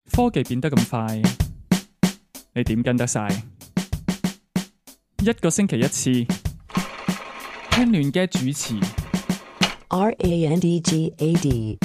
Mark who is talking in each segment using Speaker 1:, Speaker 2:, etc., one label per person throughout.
Speaker 1: 科技變得咁快，你點跟得晒？一個星期一次，聽亂嘅主持。
Speaker 2: RANDGAD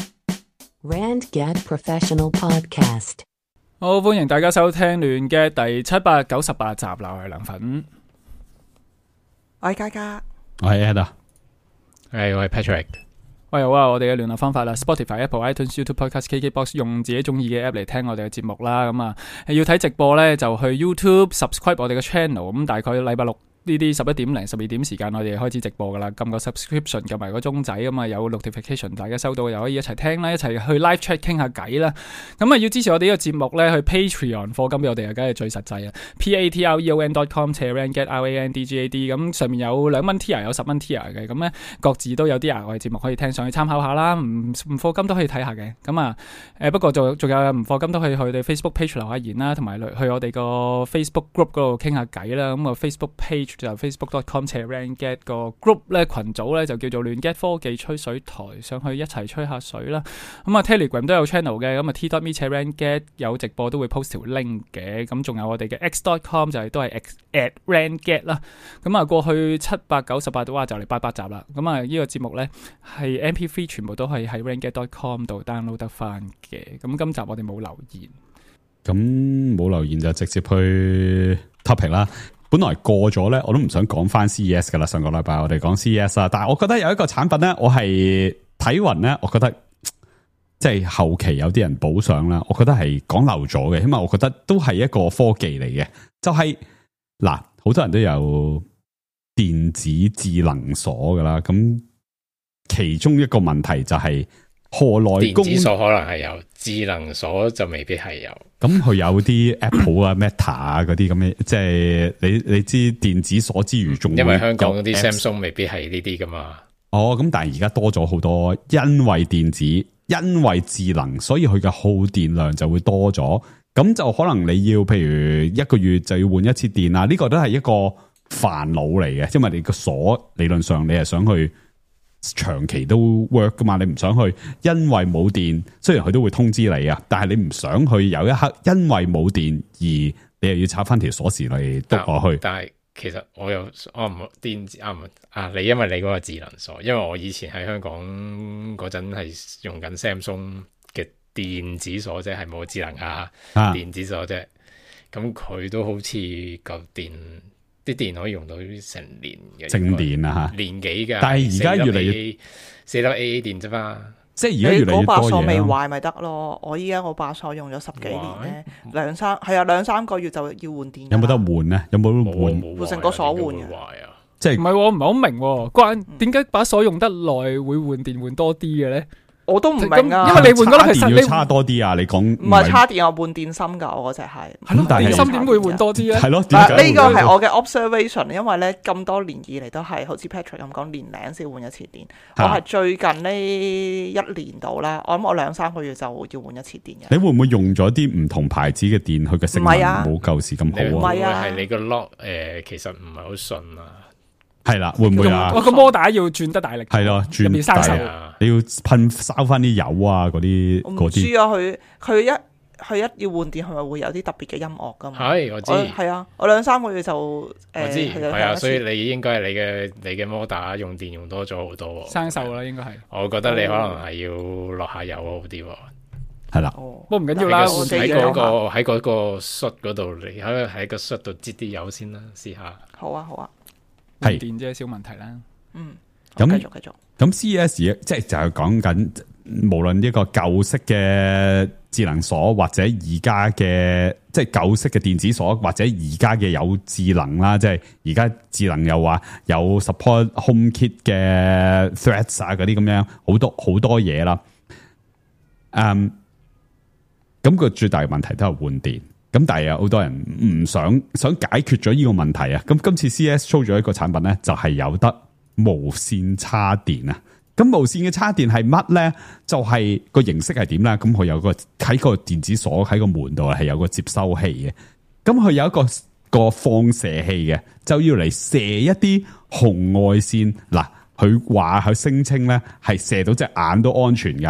Speaker 2: RandGad Professional Podcast。
Speaker 1: 好，歡迎大家收聽亂嘅第798集啦，我係梁粉，
Speaker 3: 我係嘉嘉，
Speaker 4: 我係 Ed 啊，
Speaker 5: 我係 Patrick。
Speaker 1: 喂，好啊！我哋嘅聯絡方法啦 ，Spotify、Apple、iTunes、YouTube Podcast、KKBox， 用自己中意嘅 app 嚟聽我哋嘅節目啦。咁啊，要睇直播咧就去 YouTube subscribe 我哋嘅 channel。咁大概禮拜六呢啲11點零12點時間，我哋開始直播噶啦。撳個 subscription， 撳埋個鐘仔，咁啊有 notification， 大家收到又可以一齊聽啦，一齊去 live chat 傾下偈啦。咁啊要支持我哋呢個節目咧，去 Patreon 課金俾我哋啊，梗係最實際啊。patreon.com/randgad 咁上面有2蚊 tier， 有10蚊 tier 嘅，咁咧各自都有啲額外節目可以聽，上去參考下啦。唔課金都可以睇下嘅。咁啊不過仲有唔課金都可以去我哋 Facebook page 留下言啦，同埋去我哋個 Facebook group 嗰度傾下偈啦。咁個 Facebook page就 facebook.com/randgad 個 group 咧，群組咧就叫做亂 get 科技吹水台，上去一齊吹下水啦。咁啊 Telegram 都有 channel 嘅，咁啊 t.me/randgad 有直播都會 post 條 link 嘅。咁仲有我哋嘅 x.com 就係都係 @randgad 啦。咁啊過去798哇就嚟800集啦。咁啊呢個節目咧係 MP3 全部都係喺 randgad.com 度 download 得翻嘅。咁今集我哋冇留言，
Speaker 4: 咁冇留言就直接去 topic 啦。本來過咗咧，我都唔想講翻 CES 噶啦。上個禮拜我哋講 CES 啊，但係我覺得有一個產品咧，我係睇勻咧，我覺得即係後期有啲人補上啦，我覺得係講漏咗嘅，因為我覺得都係一個科技嚟嘅，就係嗱，好多人都有電子智能鎖噶啦，咁其中一個問題就係何來
Speaker 5: 電子鎖可能係有，智能鎖就未必係有。
Speaker 4: 咁佢有啲 Apple 啊、Meta 啊嗰啲咁嘅，即係你知電子鎖之餘，仲
Speaker 5: 因為香港嗰啲 Samsung 未必係呢啲噶嘛。
Speaker 4: 哦，咁但係而家多咗好多，因為電子，因為智能，所以佢嘅耗電量就會多咗。咁就可能你要，譬如一個月就要換一次電啊，呢個都係一個煩惱嚟嘅，因為你個鎖理論上你係想去長期都 work 噶嘛，你唔想去因為冇電，雖然佢都會通知你啊，但係你唔想去有一刻因為冇電而你又要插翻條鎖匙嚟篤落去。
Speaker 5: 但係其實我唔電子你因為你嗰個智能鎖，因為我以前喺香港嗰陣係用緊 Samsung 嘅電子鎖啫，係冇智能電子鎖啫。咁佢都好似夠電。啲電可以用到成年嘅，
Speaker 4: 正電啊，
Speaker 5: 年幾㗎？
Speaker 4: 但係而家越嚟越
Speaker 5: 4粒 AA 電啫嘛，
Speaker 4: 即係而家越嚟越多嘢。
Speaker 3: 你嗰把鎖未壞咪得咯？我依家我把鎖用咗10幾年咧，2-3個月就要換電。
Speaker 4: 有冇得換咧？有冇換？
Speaker 3: 換成個鎖換嘅。
Speaker 4: 即係
Speaker 1: 唔係我唔係好明關點解把鎖用得耐會換電換多啲嘅咧？我都唔明啊，因為你換嗰粒其實你
Speaker 4: 差多啲啊！你講
Speaker 3: 唔係叉電，我換電芯噶，我嗰隻係。
Speaker 4: 係咯，
Speaker 1: 電芯點會換多啲咧？係
Speaker 4: 咯，
Speaker 3: 呢個係我嘅 observation， 因為咧咁多年以嚟都係好似 Patrick 咁講，年零先換一次電。我係最近呢1年度啦，我諗我2-3個月就要換一次電嘅。
Speaker 4: 你會唔會用咗啲唔同牌子嘅電？佢嘅性能冇舊時咁好啊？
Speaker 5: 唔係啊，係你個 lock 其實唔係好順啊。
Speaker 4: 係啦，會唔會啊？
Speaker 1: 我個摩打要轉得大力，
Speaker 4: 係咯，轉大力，你要燒翻啲油啊，嗰啲。
Speaker 3: 我唔知啊，佢一要換電，係咪會有啲特別嘅音樂噶嘛？
Speaker 5: 係，我知。
Speaker 3: 係啊，我2-3個月就
Speaker 5: 我知，係啊，所以你應該係你嘅摩打用電用多咗好多。
Speaker 1: 生鏽啦，應該係。
Speaker 5: 我覺得你可能係要落下油好啲。
Speaker 4: 係啦，
Speaker 1: 不過唔緊要啦，
Speaker 5: 喺嗰個恤嗰度，你喺個恤度擠啲油先啦，試下。
Speaker 3: 好啊，好啊。
Speaker 1: 係電啫，小問題啦。
Speaker 3: 咁繼續。
Speaker 4: 咁 CES 即係就係講緊，無論一個舊式嘅智能鎖，或者而家嘅即係舊式嘅電子鎖，或者而家嘅有智能啦，即係而家智能又話有 support HomeKit 嘅 Threads 啊，嗰啲咁樣好多嘢啦。咁個最大嘅問題都係換電。咁但係有好多人唔想解決咗呢個問題啊！咁今次 CES show 咗一個產品咧，就係有得無線插電啊！咁無線嘅插電係乜咧？就係個形式係點咧？咁佢有個喺個電子鎖喺個門度係有個接收器嘅，咁佢有一個放射器嘅，就要嚟射一啲紅外線嗱。佢話佢聲稱咧係射到隻眼都安全噶吓。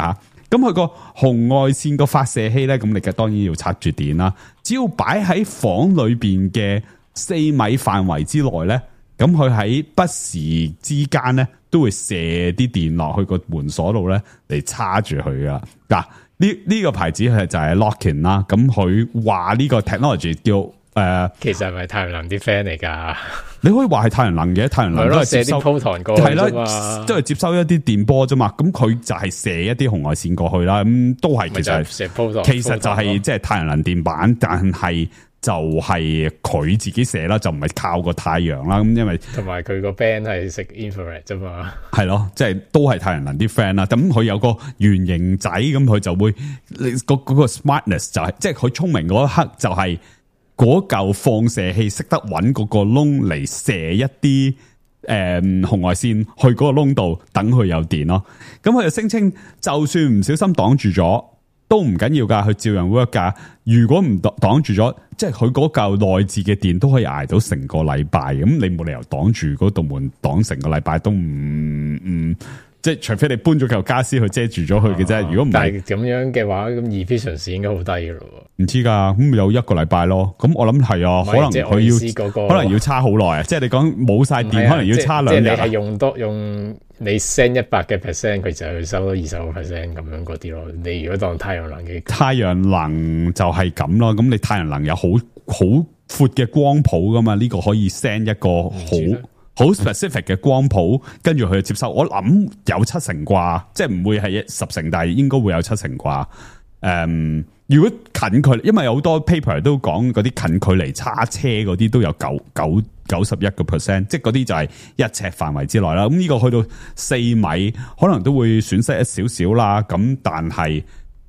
Speaker 4: 咁佢個紅外線個發射器咧，咁你嘅當然要插住電啦。只要擺喺房裏邊嘅4米範圍之內咧，咁佢喺不時之間咧都會射啲電落去個門鎖度咧嚟叉住佢噶。嗱，呢個牌子係就係 Lockin 啦。咁佢話呢個 technology 叫
Speaker 5: 其實係咪太陽能啲 friend 嚟㗎？
Speaker 4: 你可以話係太陽能嘅，太陽能都係接收
Speaker 5: 射啲 proton 過去
Speaker 4: 係
Speaker 5: 啫嘛
Speaker 4: 啦，都係接收一啲電波啫嘛。咁佢就係射一啲紅外線過去啦。咁都係其實
Speaker 5: 射 proton，
Speaker 4: 其實就係即係太陽能電板，但係就係佢自己射啦，就唔係靠個太陽啦。咁因為
Speaker 5: 同埋佢個 band 係食 infrared 啫嘛。
Speaker 4: 係咯，即係都係太陽能啲 friend 啦。咁佢有個圓形仔，咁佢就會嗰個 smartness 就係即係佢聰明嗰一刻就係。嗰嚿放射器識得揾嗰個窿嚟射一啲紅外線去嗰個窿度，等佢有電咯。咁佢就聲稱，就算唔小心擋住咗，都唔緊要噶，佢照樣 work 噶。如果唔擋住咗，即係佢嗰嚿內置嘅電都可以捱到成個禮拜。咁你冇理由擋住嗰道門擋成個禮拜都唔。即係除非你搬咗嚿家私去遮住咗佢嘅啫，如果唔係
Speaker 5: 咁樣嘅話，咁 efficiency 應該好低嘅咯。
Speaker 4: 唔知噶，咁有1個禮拜咯。咁我諗係啊，可能佢要可能要差好耐啊。即係你講冇晒電，可能要差2日。
Speaker 5: 即係你係用你 send 100%，佢就去收多20%咁樣嗰啲咯。你如果當太陽能嘅，
Speaker 4: 太陽能就係咁咯。咁你太陽能有好闊嘅光譜噶嘛？呢個可以 send 一個好 specific 嘅光譜，跟住佢就接收。我諗有70%啩，即係唔會係10%，但係應該會有70%啩。如果近距離，因為有好多 paper 都講嗰啲近距離叉車嗰啲都有91%，即係嗰啲就係1尺範圍之內啦。咁呢個去到4米，可能都會損失一少少啦。咁但係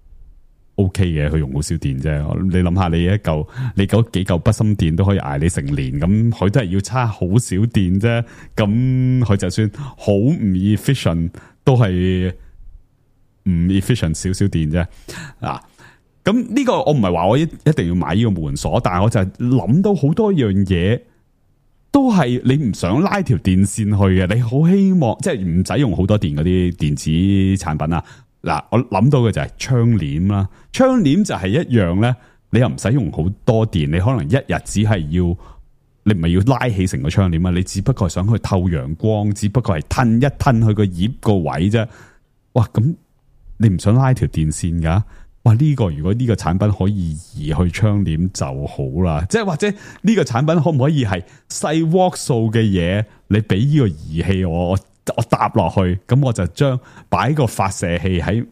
Speaker 4: OK 嘅，佢用好少電啫。你諗下，你嗰幾嚿筆芯電都可以捱你成年，咁佢都係要差好少電啫。咁佢就算好唔 efficient，都係唔 efficient 少少電啫。嗱，咁呢個我唔係話我一定要買呢個門鎖，但係我就係諗到好多樣嘢，都係你唔想拉條電線去嘅，你好希望即係唔使用好多電嗰啲電子產品啊。嗱，我諗到嘅就係窗簾啦，窗簾就係一樣咧，你又唔使用好多電，你可能一日只係要，你唔係要拉起成個窗簾啊，你只不過係想去透陽光，只不過係褪一褪去個葉個位啫。哇，咁你唔想拉條電線噶？哇，呢個如果呢個產品可以移去窗簾就好啦，即係或者呢個產品可唔可以係細瓦數嘅嘢，你俾呢個儀器我搭落去，咁我就將擺個發射器喺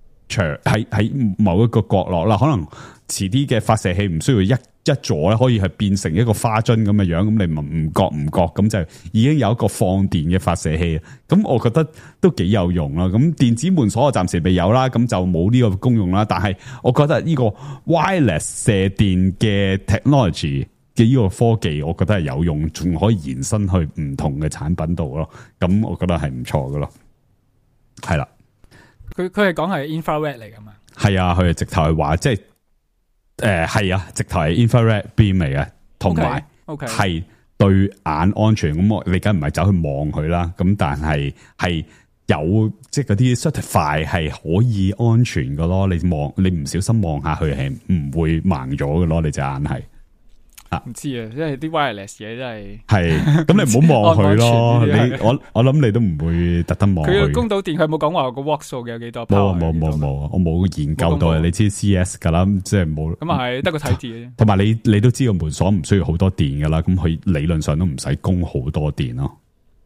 Speaker 4: 某一個角落啦。可能遲啲嘅發射器唔需要一座咧，可以係變成一個花樽咁嘅樣，咁你唔覺咁就已經有一個放電嘅發射器。咁我覺得都幾有用啦。咁電子門鎖我暫時未有啦，咁就冇呢個功用啦。但係我覺得呢個 wireless 射電嘅 technology 嘅呢個科技，我覺得係有用，仲可以延伸去唔同嘅產品度咯。咁我覺得係唔錯噶咯。係啦，
Speaker 1: 佢係講係 infrared 嚟噶嘛？
Speaker 4: 係啊，佢係直頭係話即係係啊，直頭係 infrared beam 嚟嘅，同埋係對眼安全。咁我你梗唔係走去望佢啦。咁但係有即係嗰啲 certify 係可以安全噶咯。你唔小心望下佢係唔會盲咗嘅咯。你隻眼係。
Speaker 1: 唔知啊，因為啲 wireless 嘢真係
Speaker 4: 係，咁你唔好望佢咯。我諗你都唔會特登望佢。
Speaker 1: 佢供到電，佢冇講話個 watt 數嘅有幾多？
Speaker 4: 冇，我冇研究到啊。你知 CS 噶啦，即係冇。
Speaker 1: 咁啊係得個睇字嘅啫。同
Speaker 4: 埋你都知個門鎖唔需要好多電噶啦，咁佢理論上都唔使供好多電咯。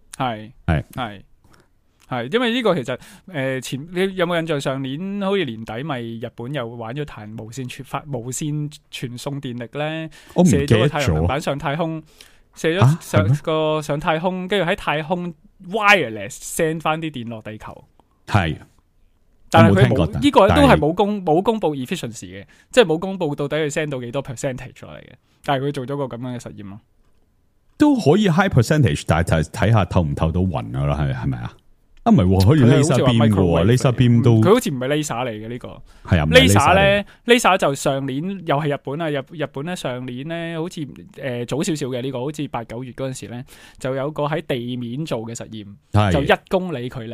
Speaker 1: 係，因為呢個其實你有冇印象？上年好似年底咪日本又玩咗彈無線傳送電力咧，
Speaker 4: 我唔記得咗。
Speaker 1: 射咗個太陽能板上太空，射咗上太空，跟住喺太空 wireless send 翻啲電落地球。係，但係佢冇呢個都係冇公布 efficiency 嘅，即係冇公布到底佢 send 到幾多 percentage 出嚟嘅。但係佢做咗個咁樣嘅實驗咯，都
Speaker 4: 可以 high percentage， 但係就睇下透唔透到雲噶啦，係咪啊？唔係，可以 laser beam 嘅 ，laser beam 都佢
Speaker 1: 好似唔係 laser 嚟嘅呢個。
Speaker 4: 係啊
Speaker 1: ，laser 咧 ，laser 就上年又係日本啊，日本咧上年咧好似早少少嘅呢個，好似8、9月嗰陣時咧就有個喺地面做嘅實驗，就1公里距離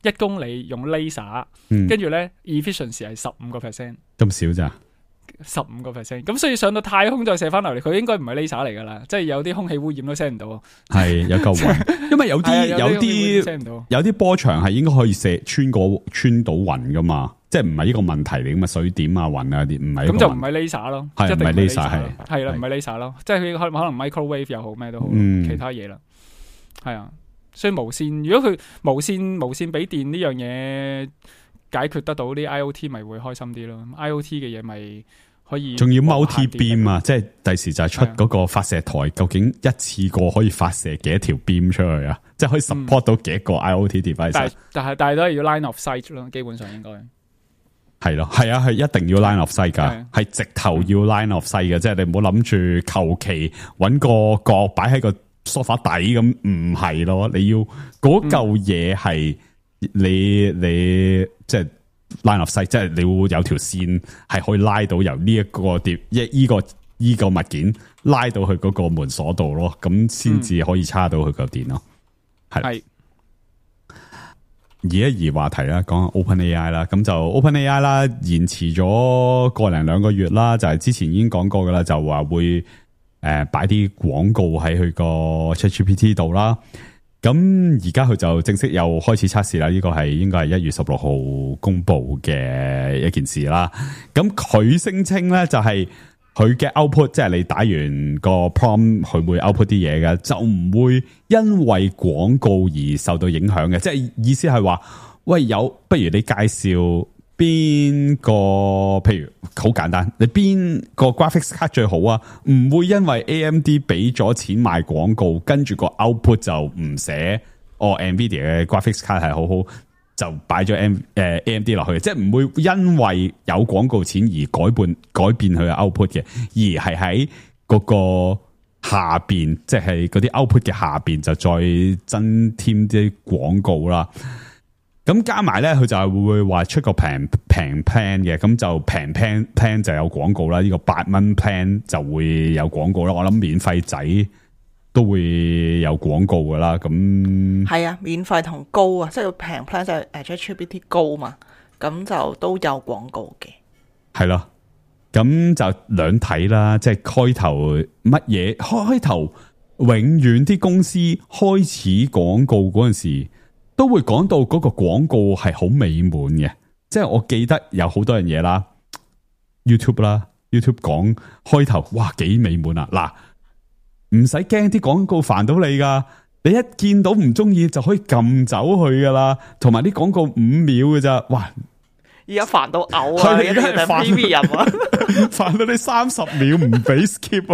Speaker 1: 1公里用 laser，跟住咧 efficiency 係15%，
Speaker 4: 咁少咋？
Speaker 1: 15%，咁所以上到太空再射翻落嚟，佢應該唔係 laser 嚟噶啦，即係有啲空氣污染都 send 唔到。
Speaker 4: 係有嚿雲，因為有啲波長係應該可以穿到雲噶嘛，即係唔係呢個問題嚟噶嘛，水點啊雲啊啲唔係。咁
Speaker 1: 就唔係 laser 咯，
Speaker 4: 係唔係 laser
Speaker 1: 係啦，唔係 laser 咯，即係佢可能 microwave 又好咩都好，其他嘢啦，係啊，所以無線如果佢無線俾電呢樣嘢解決得到啲 IoT 咪會開心啲咯 ，IoT 嘅嘢咪可以
Speaker 4: 仲要 multi beam 啊，即係第時就係出嗰個發射台，究竟一次過可以發射幾多條 beam 出去啊？即係可以 support 到幾多個 IoT device？
Speaker 1: 但係都係要 line of sight 咯，基本上應該
Speaker 4: 係咯，係啊，係一定要 line of sight 噶，係直頭要 line of sight 嘅，即係你唔好諗住求其搵個角擺喺個梳化底咁，唔係咯，你要嗰嚿嘢係你即係。line of sight 即係你會有條線係可以拉到由呢一個碟依個物件拉到去嗰個門鎖度咯，咁先至可以叉到佢嚿電咯。係移一移話題啦，講下 OpenAI 啦，咁就 OpenAI 啦，延遲咗個零2個月啦，就係之前已經講過噶啦，就話會擺啲廣告喺佢個 ChatGPT 度啦。咁而家佢就正式又開始測試啦，呢個係應該係1月16號公布嘅一件事啦。咁佢聲稱咧就係佢嘅 output，即係你打完個 prompt，佢會 output 啲嘢嘅，就唔會因為廣告而受到影響嘅。即係意思係話，喂，不如你介紹邊個，譬如好簡單，你邊個 graphics card 最好啊？唔會因為 AMD 俾咗錢賣廣告，跟住個 output 就唔寫NVIDIA 嘅 graphics card 係好好，就擺咗AMD 落去，即係唔會因為有廣告錢而改變佢嘅 output 嘅，而係喺嗰個下邊，即係嗰啲 output 嘅下邊就再增添啲廣告啦。咁加埋咧，佢就係會話出個平 plan 嘅，咁就平 plan 就有廣告啦。呢個8蚊 plan 就會有廣告啦。我諗免費仔都會有廣告噶啦。咁
Speaker 3: 係啊，免費同高啊，即係平 plan 就係ChatGPT 高嘛，咁就都有廣告嘅。
Speaker 4: 係咯，咁就兩睇啦。即係開頭乜嘢開頭，永遠啲公司開始廣告嗰陣時，都會講到嗰個廣告係好美滿嘅，即係我記得有好多樣嘢啦 ，YouTube 啦 ，YouTube 講開頭，哇幾美滿啊！嗱，唔使驚啲廣告煩到你噶，你一見到唔中意就可以撳走佢噶啦，同埋啲廣告5秒嘅咋，哇！
Speaker 3: 而家煩到嘔啊！而家係 premium 啊，
Speaker 4: 煩到你30秒唔俾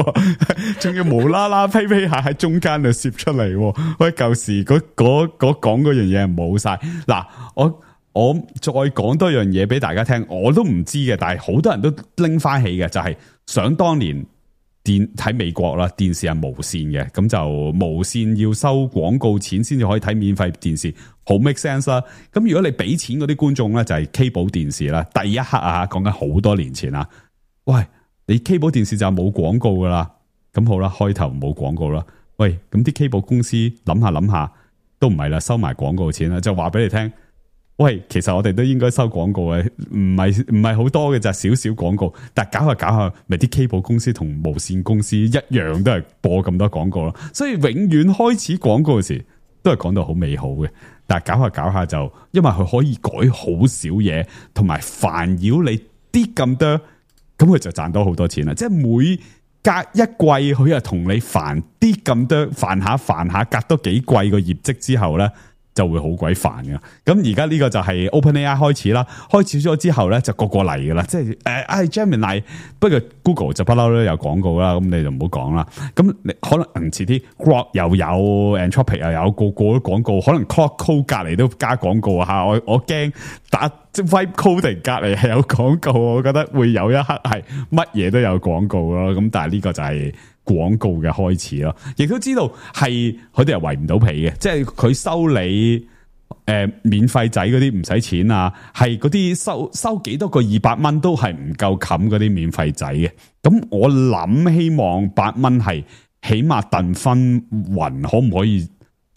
Speaker 4: skip， 仲要無啦啦批下喺中間就攝出嚟。喂，舊時嗰講嗰樣嘢冇晒。嗱，我再講多樣嘢俾大家聽，我都唔知嘅，但係好多人都拎翻起嘅，就係想當年喺美國啦，電視係無線嘅，咁就無線要收廣告錢先至可以睇免費電視，好 make sense 啦。咁如果你俾錢嗰啲觀眾咧，就係 cable 電視啦。第一刻啊，講緊好多年前啊，喂，你 cable 電視就冇廣告噶啦，咁好啦，開頭冇廣告啦。喂，咁啲 cable 公司諗下都唔係啦，收埋廣告錢啦，就話俾你聽。喂，其實我哋都應該收廣告嘅，唔係好多嘅，就少少廣告，但係搞下，咪啲 cable 公司同無線公司一樣都係播咁多廣告咯。所以永遠開始廣告嘅時都係講到好美好嘅，但係搞下就，因為佢可以改好少嘢，同埋煩擾你啲咁多，咁佢就賺到好多錢啦。即係每隔一季佢又同你煩啲咁多，煩下，隔多幾季個業績之後咧，就會好鬼煩嘅。咁而家呢個就係 OpenAI 開始啦，開始咗之後咧就個嚟噶啦，即係Gemini， 不過 Google 就不嬲都有廣告啦，咁你就唔好講啦。咁你可能遲啲 Grok 又有 Anthropic 又有個都廣告，可能 Cloud Code 隔籬都加廣告啊！我驚打即 Vibe Coding 隔籬係有廣告，我覺得會有一刻係乜嘢都有廣告咯。咁但係呢個就係廣告嘅開始咯，亦都知道係佢哋又圍唔到皮嘅，即係佢收你免費仔嗰啲唔使錢啊，係嗰啲收幾多個200蚊都係唔夠冚嗰啲免費仔嘅。咁我諗希望8蚊係起碼燉分勻，可唔可以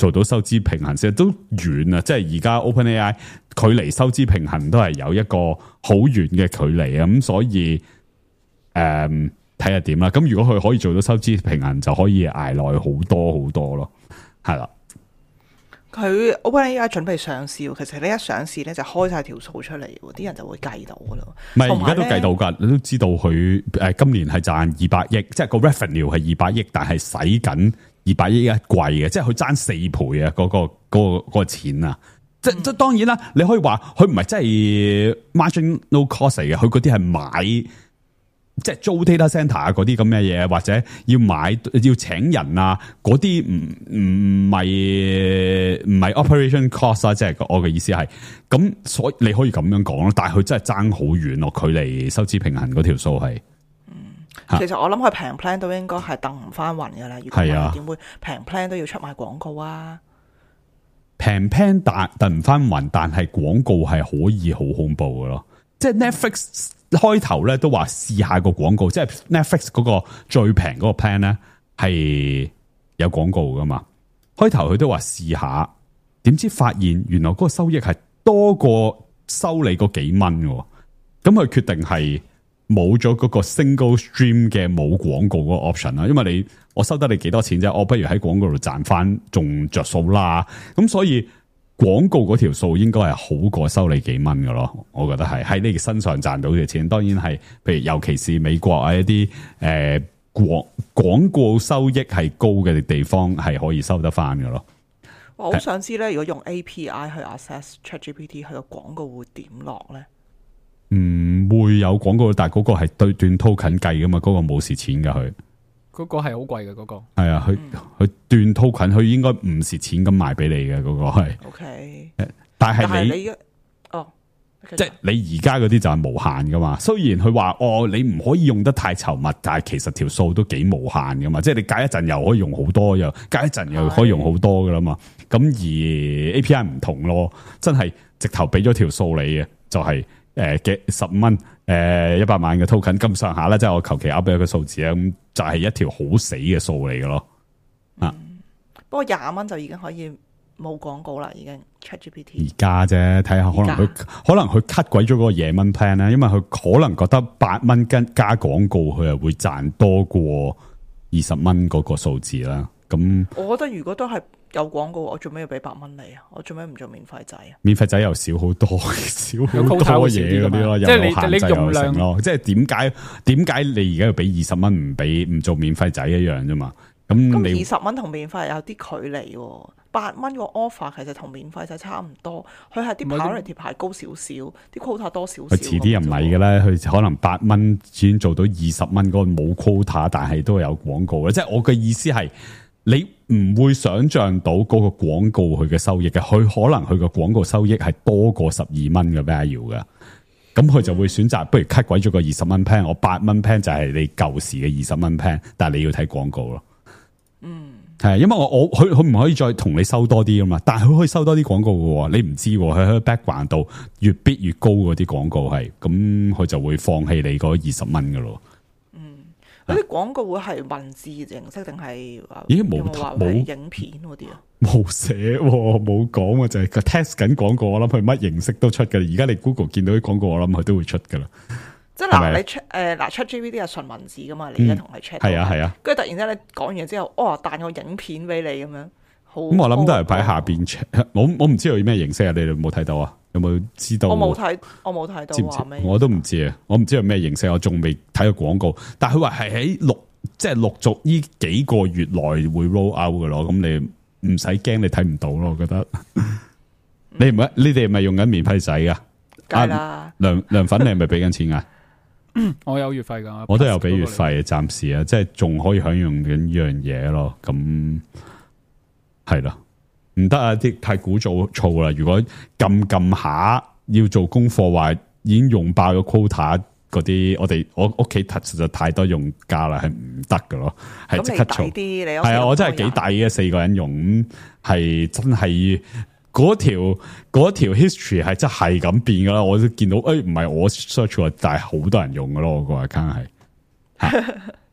Speaker 4: 做到收支平衡，其實都遠啊！即係而家 OpenAI 距離收支平衡都係有一個好遠嘅距離啊！咁所以睇下點啦。咁如果佢可以做到收支平衡，就可以捱耐好多好多咯。係啦，
Speaker 3: 佢 OpenAI 準備上市喎，其實你一上市咧就開晒條數出嚟喎，啲人就會計到噶啦。
Speaker 4: 唔係而家都計到㗎，你都知道佢今年係賺200億，即係個 revenue 係200億，但係使緊200億一季嘅，即係佢爭4倍啊！嗰個錢啊，即當然啦，你可以話佢唔係真係 marginal cost 嚟嘅，佢嗰啲係買即係租 data center 啊嗰啲咁嘅嘢，或者要請人啊嗰啲唔係 operation cost 啊，即係我嘅意思係咁，所以你可以咁樣講咯。但係佢真係爭好遠咯，距離收支平衡嗰條數係。
Speaker 3: 其實我諗佢平 plan 都應該係掟唔翻雲噶啦，如果唔係點會平 plan 都要出賣廣告啊？
Speaker 4: 平 plan 掟唔翻雲，但係廣告係可以好恐怖噶咯。即係 Netflix 開頭咧都話試下個廣告，即係 Netflix 嗰個最平嗰個 plan 咧係有廣告噶嘛。開頭佢都話試下，點知發現原來嗰個收益係多過收你嗰幾蚊嘅，咁佢決定係冇咗嗰個 single stream 嘅冇廣告嗰個 option 啦，因為我收得你幾多錢啫，我不如喺廣告度賺翻仲着數啦。咁所以廣告嗰條數應該係好過收你幾蚊嘅咯，我覺得係喺你身上賺到嘅錢，當然係譬如尤其是美國啊一啲廣告收益係高嘅地方係可以收得翻嘅咯。
Speaker 3: 我好想知咧，如果用 API 去 access ChatGPT，佢個廣告會點落咧？
Speaker 4: 會有廣告，但係嗰個係對斷 token 計噶嘛，嗰個冇蝕錢噶佢。
Speaker 1: 嗰個係好貴嘅嗰個。係
Speaker 4: 啊，佢斷 token，佢應該唔蝕錢咁賣俾你嘅嗰個係。
Speaker 3: OK，
Speaker 4: 但係你即係你而家嗰啲就係無限噶嘛。雖然佢話你唔可以用得太稠密，但係其實條數都幾無限噶嘛。即係你隔一陣又可以用好多，又隔一陣又可以用好多噶啦嘛。咁而 API 唔同咯，真係直頭俾咗條數你嘅，就係嘅15蚊100萬嘅 token 咁上下啦，即係我求其噏俾一個數字啊，咁就係一條好死嘅數嚟嘅咯。
Speaker 3: 不過20蚊就已經可以冇廣告啦，已經 ChatGPT。
Speaker 4: 而家啫，睇下可能佢 cut 鬼咗嗰個夜蚊 plan 咧，因為佢可能覺得8蚊加廣告，佢係會賺多過20蚊嗰個數字啦。咁
Speaker 3: 我覺得如果都係有廣告，我做咩要俾8蚊你啊？我做咩唔做免費仔啊？
Speaker 4: 免費仔又少好多，少好多嘢嗰啲咯，
Speaker 1: 即係
Speaker 4: 你
Speaker 1: 用量
Speaker 4: 咯。即係點解你而家要俾20蚊唔做免費仔一樣啫嘛？咁你
Speaker 3: 20蚊同免費有啲距離喎。8蚊個 offer 其實同免費仔差唔多，佢係啲 priority 排高少少，啲 quota 多少少。
Speaker 4: 佢遲啲人唔係嘅咧，佢可能8蚊先做到20蚊嗰個冇 quota，但係都有廣告咧。即係我嘅意思係，你唔會想象到嗰個廣告佢嘅收益嘅，佢可能佢個廣告收益係多過12蚊嘅 value 嘅，咁佢就會選擇不如 cut 鬼咗個20蚊 plan， 我8蚊 plan 就係你舊時嘅20蚊 plan， 但係你要睇廣告咯。係，因為佢唔可以再同你收多啲噶嘛，但係佢可以收多啲廣告嘅，你唔知佢喺 background 度越逼越高嗰啲廣告係，咁佢就會放棄你嗰20蚊噶咯。
Speaker 3: 嗰啲廣告會係文字形式定係
Speaker 4: 冇
Speaker 3: 影片嗰啲啊？
Speaker 4: 冇寫冇講啊，就係佢 test 緊廣告，我諗佢乜形式都出嘅。而家你 Google 見到啲廣告，我諗佢都會出噶啦。
Speaker 3: 即係嗱，你出 GPT 係純文字噶嘛？你而家同佢 check
Speaker 4: 係啊，
Speaker 3: 跟住突然之間你講完之後，彈個影片俾你咁樣，好
Speaker 4: 咁我諗都係擺喺下邊 check。我唔知道有咩形式啊？你哋有冇睇到啊？有冇知道？
Speaker 3: 我冇睇到話咩？
Speaker 4: 我都唔知啊！我唔知有咩形式，我仲未睇過廣告。但係佢話係喺陸續呢幾個月內會 roll out 嘅咯。咁你唔使驚，你睇唔到咯。我覺得你哋係咪用緊免費仔噶？
Speaker 3: 梗係啦。
Speaker 4: 涼粉，你係咪俾緊錢噶？
Speaker 1: 我有月費噶，
Speaker 4: 我都有俾月費，暫時啊，即係仲可以享用緊呢樣嘢咯。咁係啦，唔得啊！啲太鼓噪啦。如果撳下要做功課，話已經用爆咗 quota 嗰啲，我屋企實在太多用家啦，係唔得噶咯，係即刻嘈。係啊，我真係幾抵嘅，4個人用，係真係。嗰條 history 係真係咁變噶啦，我都見到，唔係我 search 過，但係好多人用噶咯，我個 account 係。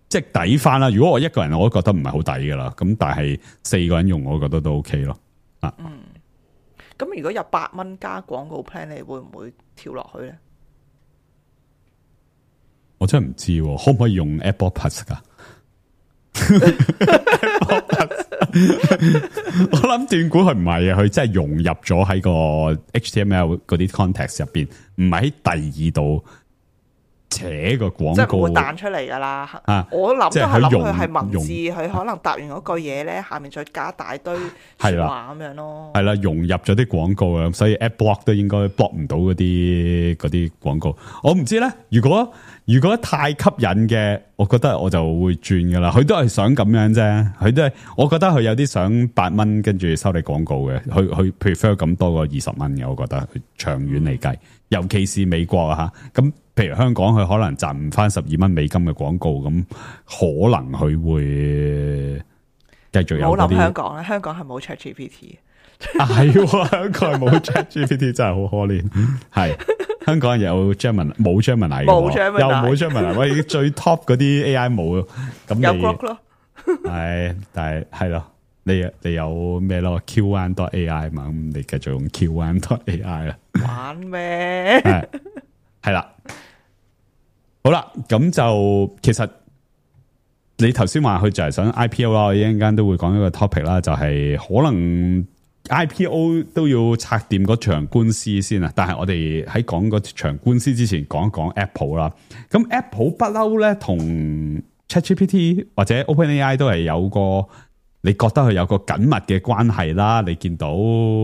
Speaker 4: 即係抵翻啦。如果我一個人，我都覺得唔係好抵噶啦。咁但係4個人用，我覺得都 OK 咯。
Speaker 3: 咁如果有8蚊加廣告 plan，你會唔會跳落去咧？
Speaker 4: 我真係唔知喎，可唔可以用 Apple Plus 噶？我諗斷估佢唔係啊，佢真係融入咗喺個 HTML 嗰啲 context 入邊，唔係喺第二度扯個廣告，
Speaker 3: 即係唔會彈出嚟噶啦。我諗都係諗佢係文字，佢可能答完嗰句嘢咧，下面再加大堆說話咁樣咯。係啦，
Speaker 4: 融入咗啲廣告啊，所以 App Block 都應該 block 唔到嗰啲廣告。我唔知咧，如果太吸引嘅，我覺得我就會轉噶啦。佢都係想咁樣啫，佢都係，我覺得佢有啲想8蚊跟住收你廣告嘅，佢 prefer 咁多過20蚊嘅。我覺得長遠嚟計，尤其是美國啊吓咁。譬如香港佢可能賺唔翻12蚊美金嘅廣告，咁可能佢會繼續有嗰啲。冇諗
Speaker 3: 香港咧，香港係冇 ChatGPT
Speaker 4: 係香港係冇 ChatGPT 真係好可憐。係香港有 Gemini 冇 Gemini
Speaker 3: 冇 Gemini
Speaker 4: 又冇 Gemini， 喂最 top 嗰啲 AI 冇咁
Speaker 3: 有 Grok 咯。
Speaker 4: 係但係咯，你有咩咯 Q1.AI 嘛？咁你繼續用 Q1.AI 啦。
Speaker 3: 玩咩？
Speaker 4: 係啦。好啦，咁就其實你頭先話佢就係想 IPO 啦，我一陣間都會講一個 topic 啦，就係可能 IPO 都要拆掂嗰場官司先啊。但係我哋喺講嗰場官司之前，講一講 Apple 啦。咁 Apple 不嬲咧，同 ChatGPT 或者 OpenAI 都係有個，你覺得佢有個緊密嘅關係啦。你見到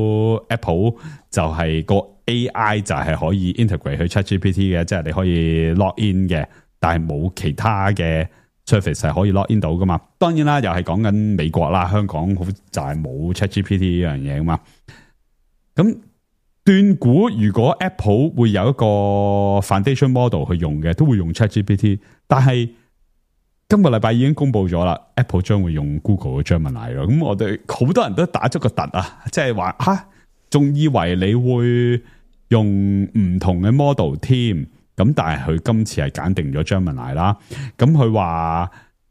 Speaker 4: Apple 就係個 AI 就係可以 integrate 去 ChatGPT 嘅，即係你可以 log in 嘅，但係冇其他嘅 service 係可以 log in 到噶嘛。當然啦，又係講緊美國啦，香港好就係冇 ChatGPT 呢樣嘢噶嘛。咁斷估如果 Apple 會有一個 foundation model 去用嘅，都會用 ChatGPT。但係今個禮拜已經公布咗啦 ，Apple 將會用 Google 嘅 Gemini 咯。咁我哋好多人都打咗個突啊，即係話吓。仲以為你會用唔同嘅 model 添，咁但係佢今次係揀定咗 Gemini 啦。咁佢話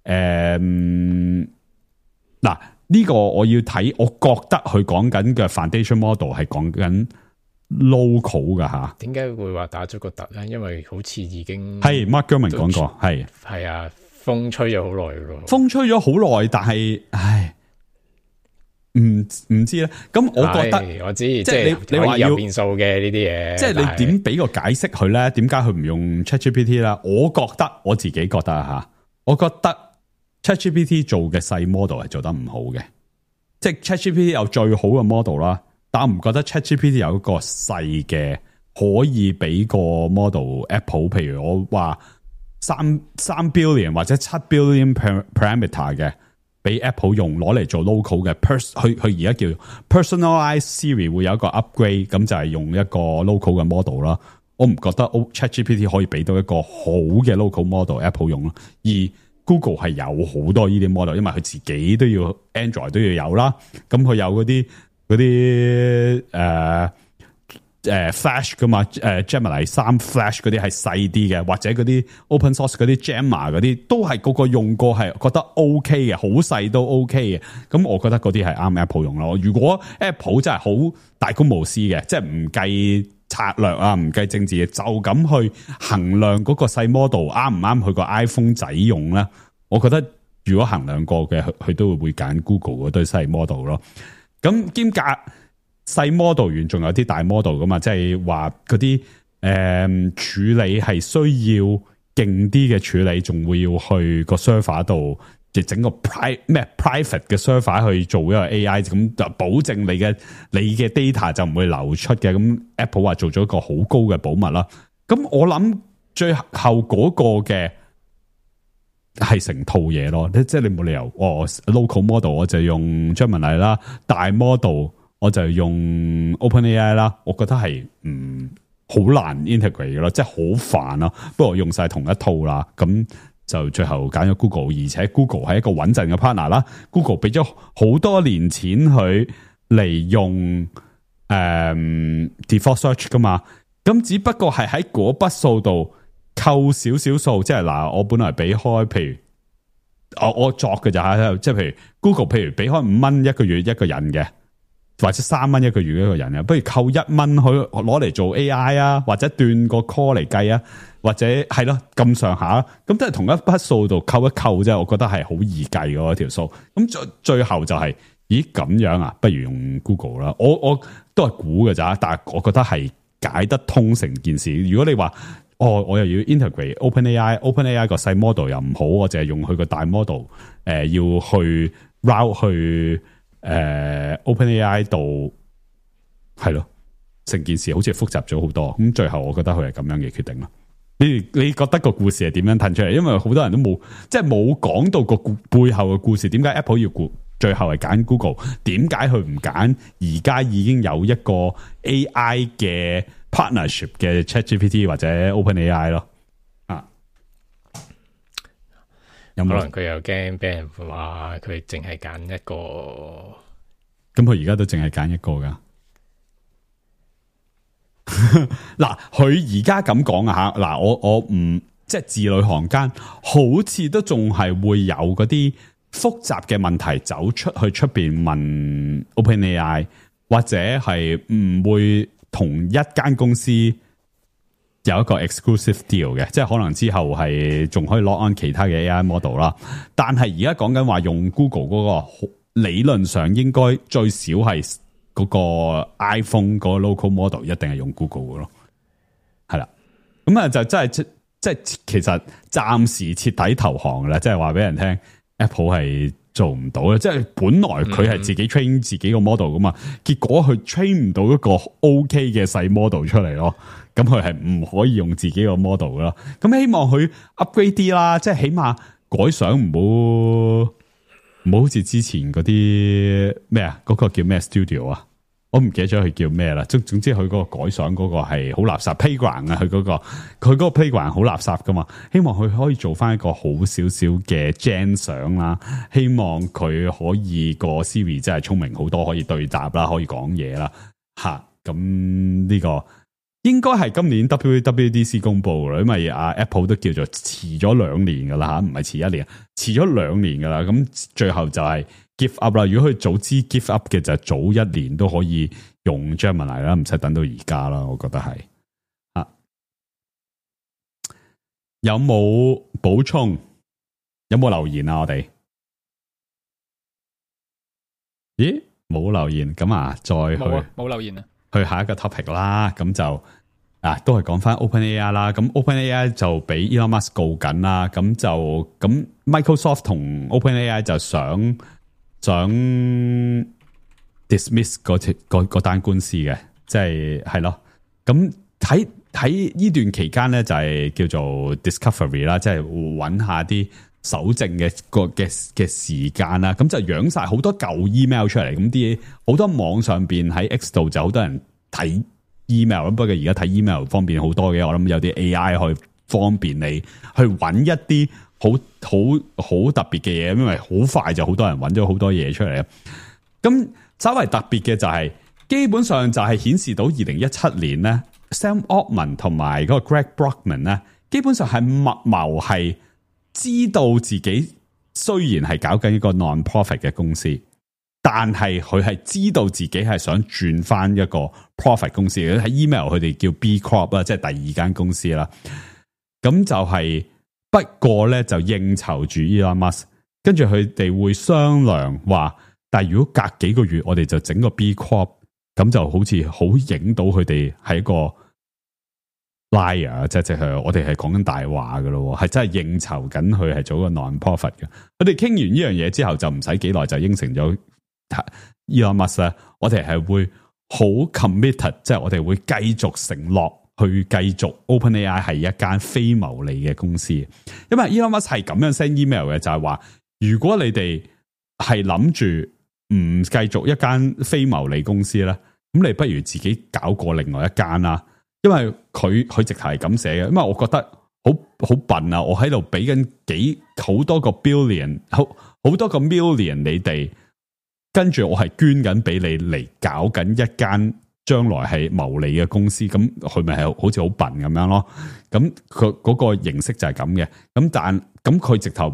Speaker 4: 嗱呢個我要睇，我覺得佢講緊嘅 foundation model 係講緊 local 噶吓。
Speaker 5: 點解會話打咗個突咧？因為好似已經
Speaker 4: 係 Mark Gurman 講過，係
Speaker 5: 啊，風吹咗好耐咯，
Speaker 4: 風吹咗好耐，但係唉。唔知咧，咁我覺得
Speaker 5: 我知，
Speaker 4: 即係你話
Speaker 5: 有變數嘅呢啲嘢，
Speaker 4: 即係你點俾個解釋佢咧？點解佢唔用 ChatGPT 啦？我自己覺得吓，我覺得 ChatGPT 做嘅細 model 係做得唔好嘅，即係 ChatGPT 有最好嘅 model 啦，但我唔覺得 ChatGPT 有一個細嘅可以俾個 model Apple， 譬如我話3 billion 或者7 billion parameter 嘅。俾 Apple 用攞嚟做 local 嘅佢而家叫 personalized Siri 會有一個 upgrade， 咁就係用一個 local 嘅 model 啦。我唔覺得 ChatGPT 可以俾到一個好嘅 local model Apple 用咯。而 Google 係有好多呢啲 model， 因為佢自己都要 Android 都要有啦。咁佢有嗰啲Flash 噶嘛，Gemini 3 Flash 嗰啲係細啲嘅，或者嗰啲 open source 嗰啲 Gemma 嗰啲都係個個用過係覺得 OK 嘅，好細都 OK 嘅。咁我覺得嗰啲係啱 Apple 用咯。如果 Apple 真係好大公無私嘅，即係唔計策略啊，唔計政治嘅，就咁去衡量嗰個細 model 啱唔啱佢個 iPhone 仔用咧，我覺得如果衡量過嘅，佢都會揀 Google 嗰堆細 model 咯。咁兼夾細 model 完，仲有啲大 model 噶嘛？即係話嗰啲處理係需要勁啲嘅處理，仲會要去個 server 度，即整個 private 嘅 server 去做一個 AI，咁就保證你嘅 data 就唔會流出嘅。咁 Apple 話做咗一個好高嘅保密啦。咁我諗最後嗰個嘅係成套嘢咯，即係你冇理由local model 我就用 Gemini 啦，大 model。我就用 OpenAI 啦，我覺得係好難 integrate 嘅咯，即係好煩咯。不過我用晒同一套啦，咁就最後揀咗 Google， 而且 Google 係一個穩陣嘅 partner 啦。Google 俾咗好多年錢佢嚟用default search 噶嘛，咁只不過係喺嗰筆數度扣少少數，即係嗱，我本來俾開譬如我作嘅咋，即係譬如 Google， 譬如俾開5蚊一個月一個人嘅，或者3蚊一個月一個人嘅，不如扣1蚊去攞嚟做 AI 啊，或者斷個 call 嚟計啊，或者係咯咁上下，咁都係同一筆數度扣一扣啫，我覺得係好易計嘅條數。咁最後就係，咦咁樣啊，不如用 Google 啦。我都係估嘅咋，但係我覺得係解得通成件事。如果你話，我又要 integrate OpenAI 個細 model 又唔好，我淨係用佢個大 model，要去 route 去OpenAI 度，係咯，成件事好似複雜咗好多。咁最後我覺得佢係咁樣嘅決定咯。你覺得個故事係點樣褪出嚟？因為好多人都冇講到個背後嘅故事。點解 Apple 要最後係揀 Google？ 點解佢唔揀而家已經有一個 AI 嘅 partnership 嘅 ChatGPT 或者 OpenAI 咯？啊，有冇
Speaker 5: 可能佢又驚俾人話佢淨係揀一個？
Speaker 4: 咁佢而家都淨係揀一個噶。嗱，佢而家咁講啊吓，嗱，我唔即係字裏行間，好似都仲係會有嗰啲複雜嘅問題走出去出邊問 OpenAI， 或者係唔會同一間公司有一個 exclusive deal 嘅，即係可能之後係仲可以 lock on 其他嘅 AI model 啦。但係而家講緊話用 Google 嗰個理論上應該最少係嗰個 iPhone 嗰個 local model 一定係用 Google 嘅咯，係啦。咁啊就真係即係其實暫時徹底投降啦，即係話俾人聽 Apple 係做唔到啦。即係本來佢係自己 train 自己個 model 噶嘛，結果佢 train 唔到一個 OK 嘅細 model 出嚟咯。咁佢係唔可以用自己個 model 噶咯。咁希望佢 upgrade 啲啦，即係起碼改想唔好似之前嗰啲咩啊，嗰個叫咩 Studio 啊，我唔記得咗佢叫咩啦。總之佢嗰個改相嗰個係好垃圾 Playground 啊，佢嗰個 Playground 好垃圾噶嘛。希望佢可以做翻一個好少少嘅 Gen 相啦，希望佢可以個 Siri 真係聰明好多，可以對答啦，可以講嘢啦吓。咁呢個應該係今年 WWDC 公布啦，因為Apple 都叫做遲咗2年噶啦吓，唔係遲1年，遲咗2年噶啦。咁最後就係 give up 啦。如果佢早知 give up 嘅，就早1年都可以用 Gemini 啦，唔使等到而家啦。我覺得係啊，有冇補充？有冇留言啊？我哋咦冇留言，咁啊再去
Speaker 1: 冇留言啊。
Speaker 4: 去下一個 topic 啦，咁就都係講翻 OpenAI 啦。咁 OpenAI 就俾 Elon Musk 告緊啦，咁 Microsoft 同 OpenAI 就想 dismiss 嗰單官司嘅，即係咯。咁睇呢段期間咧，就係叫做 discovery 啦，即係揾下啲搜證嘅時間啦，咁就養晒好多舊 email 出嚟，咁啲好多網上邊喺 X 度就好多人睇 email， 不過而家睇 email 方便好多嘅，我諗有啲 AI 可以方便你去揾一啲好特別嘅嘢，因為好快就好多人揾咗好多嘢出嚟啊。咁稍為特別嘅就係，基本上就係顯示到2017年咧 ，Sam Altman 同埋嗰個 Greg Brockman 咧，基本上係密謀係知道自己雖然係搞緊一個 non-profit 嘅公司，但係佢係知道自己係想轉翻一個 profit 公司嘅。喺 email 佢哋叫 B Corp 啦，即係第2間公司啦。咁就係不過咧就應酬住 Elon Musk，跟住佢哋會商量話，但係如果隔幾個月我哋就整個 B Corp， 咁就好似好影到佢哋係一個liar， 即係我哋係講緊大話噶咯，係真係應酬緊佢係做一個 non-profit 嘅。我哋傾完呢樣嘢之後，就唔使幾耐就應承咗 Elon Musk 咧，我哋係會好 committed， 即係我哋會繼續承諾去繼續 OpenAI 係一間非牟利嘅公司。因為 Elon Musk 係咁樣 send email 嘅，就係話如果你哋係諗住唔繼續一間非牟利公司咧，咁你不如自己搞過另外一間啦。因為佢直頭係咁寫嘅，因為我覺得好笨啊！我喺度俾緊好多個 billion， 好多個 million 你哋，跟住我係捐緊俾你嚟搞緊一間將來係牟利嘅公司，咁佢咪係好似好笨咁樣咯？咁佢嗰個形式就係咁嘅。咁佢直頭話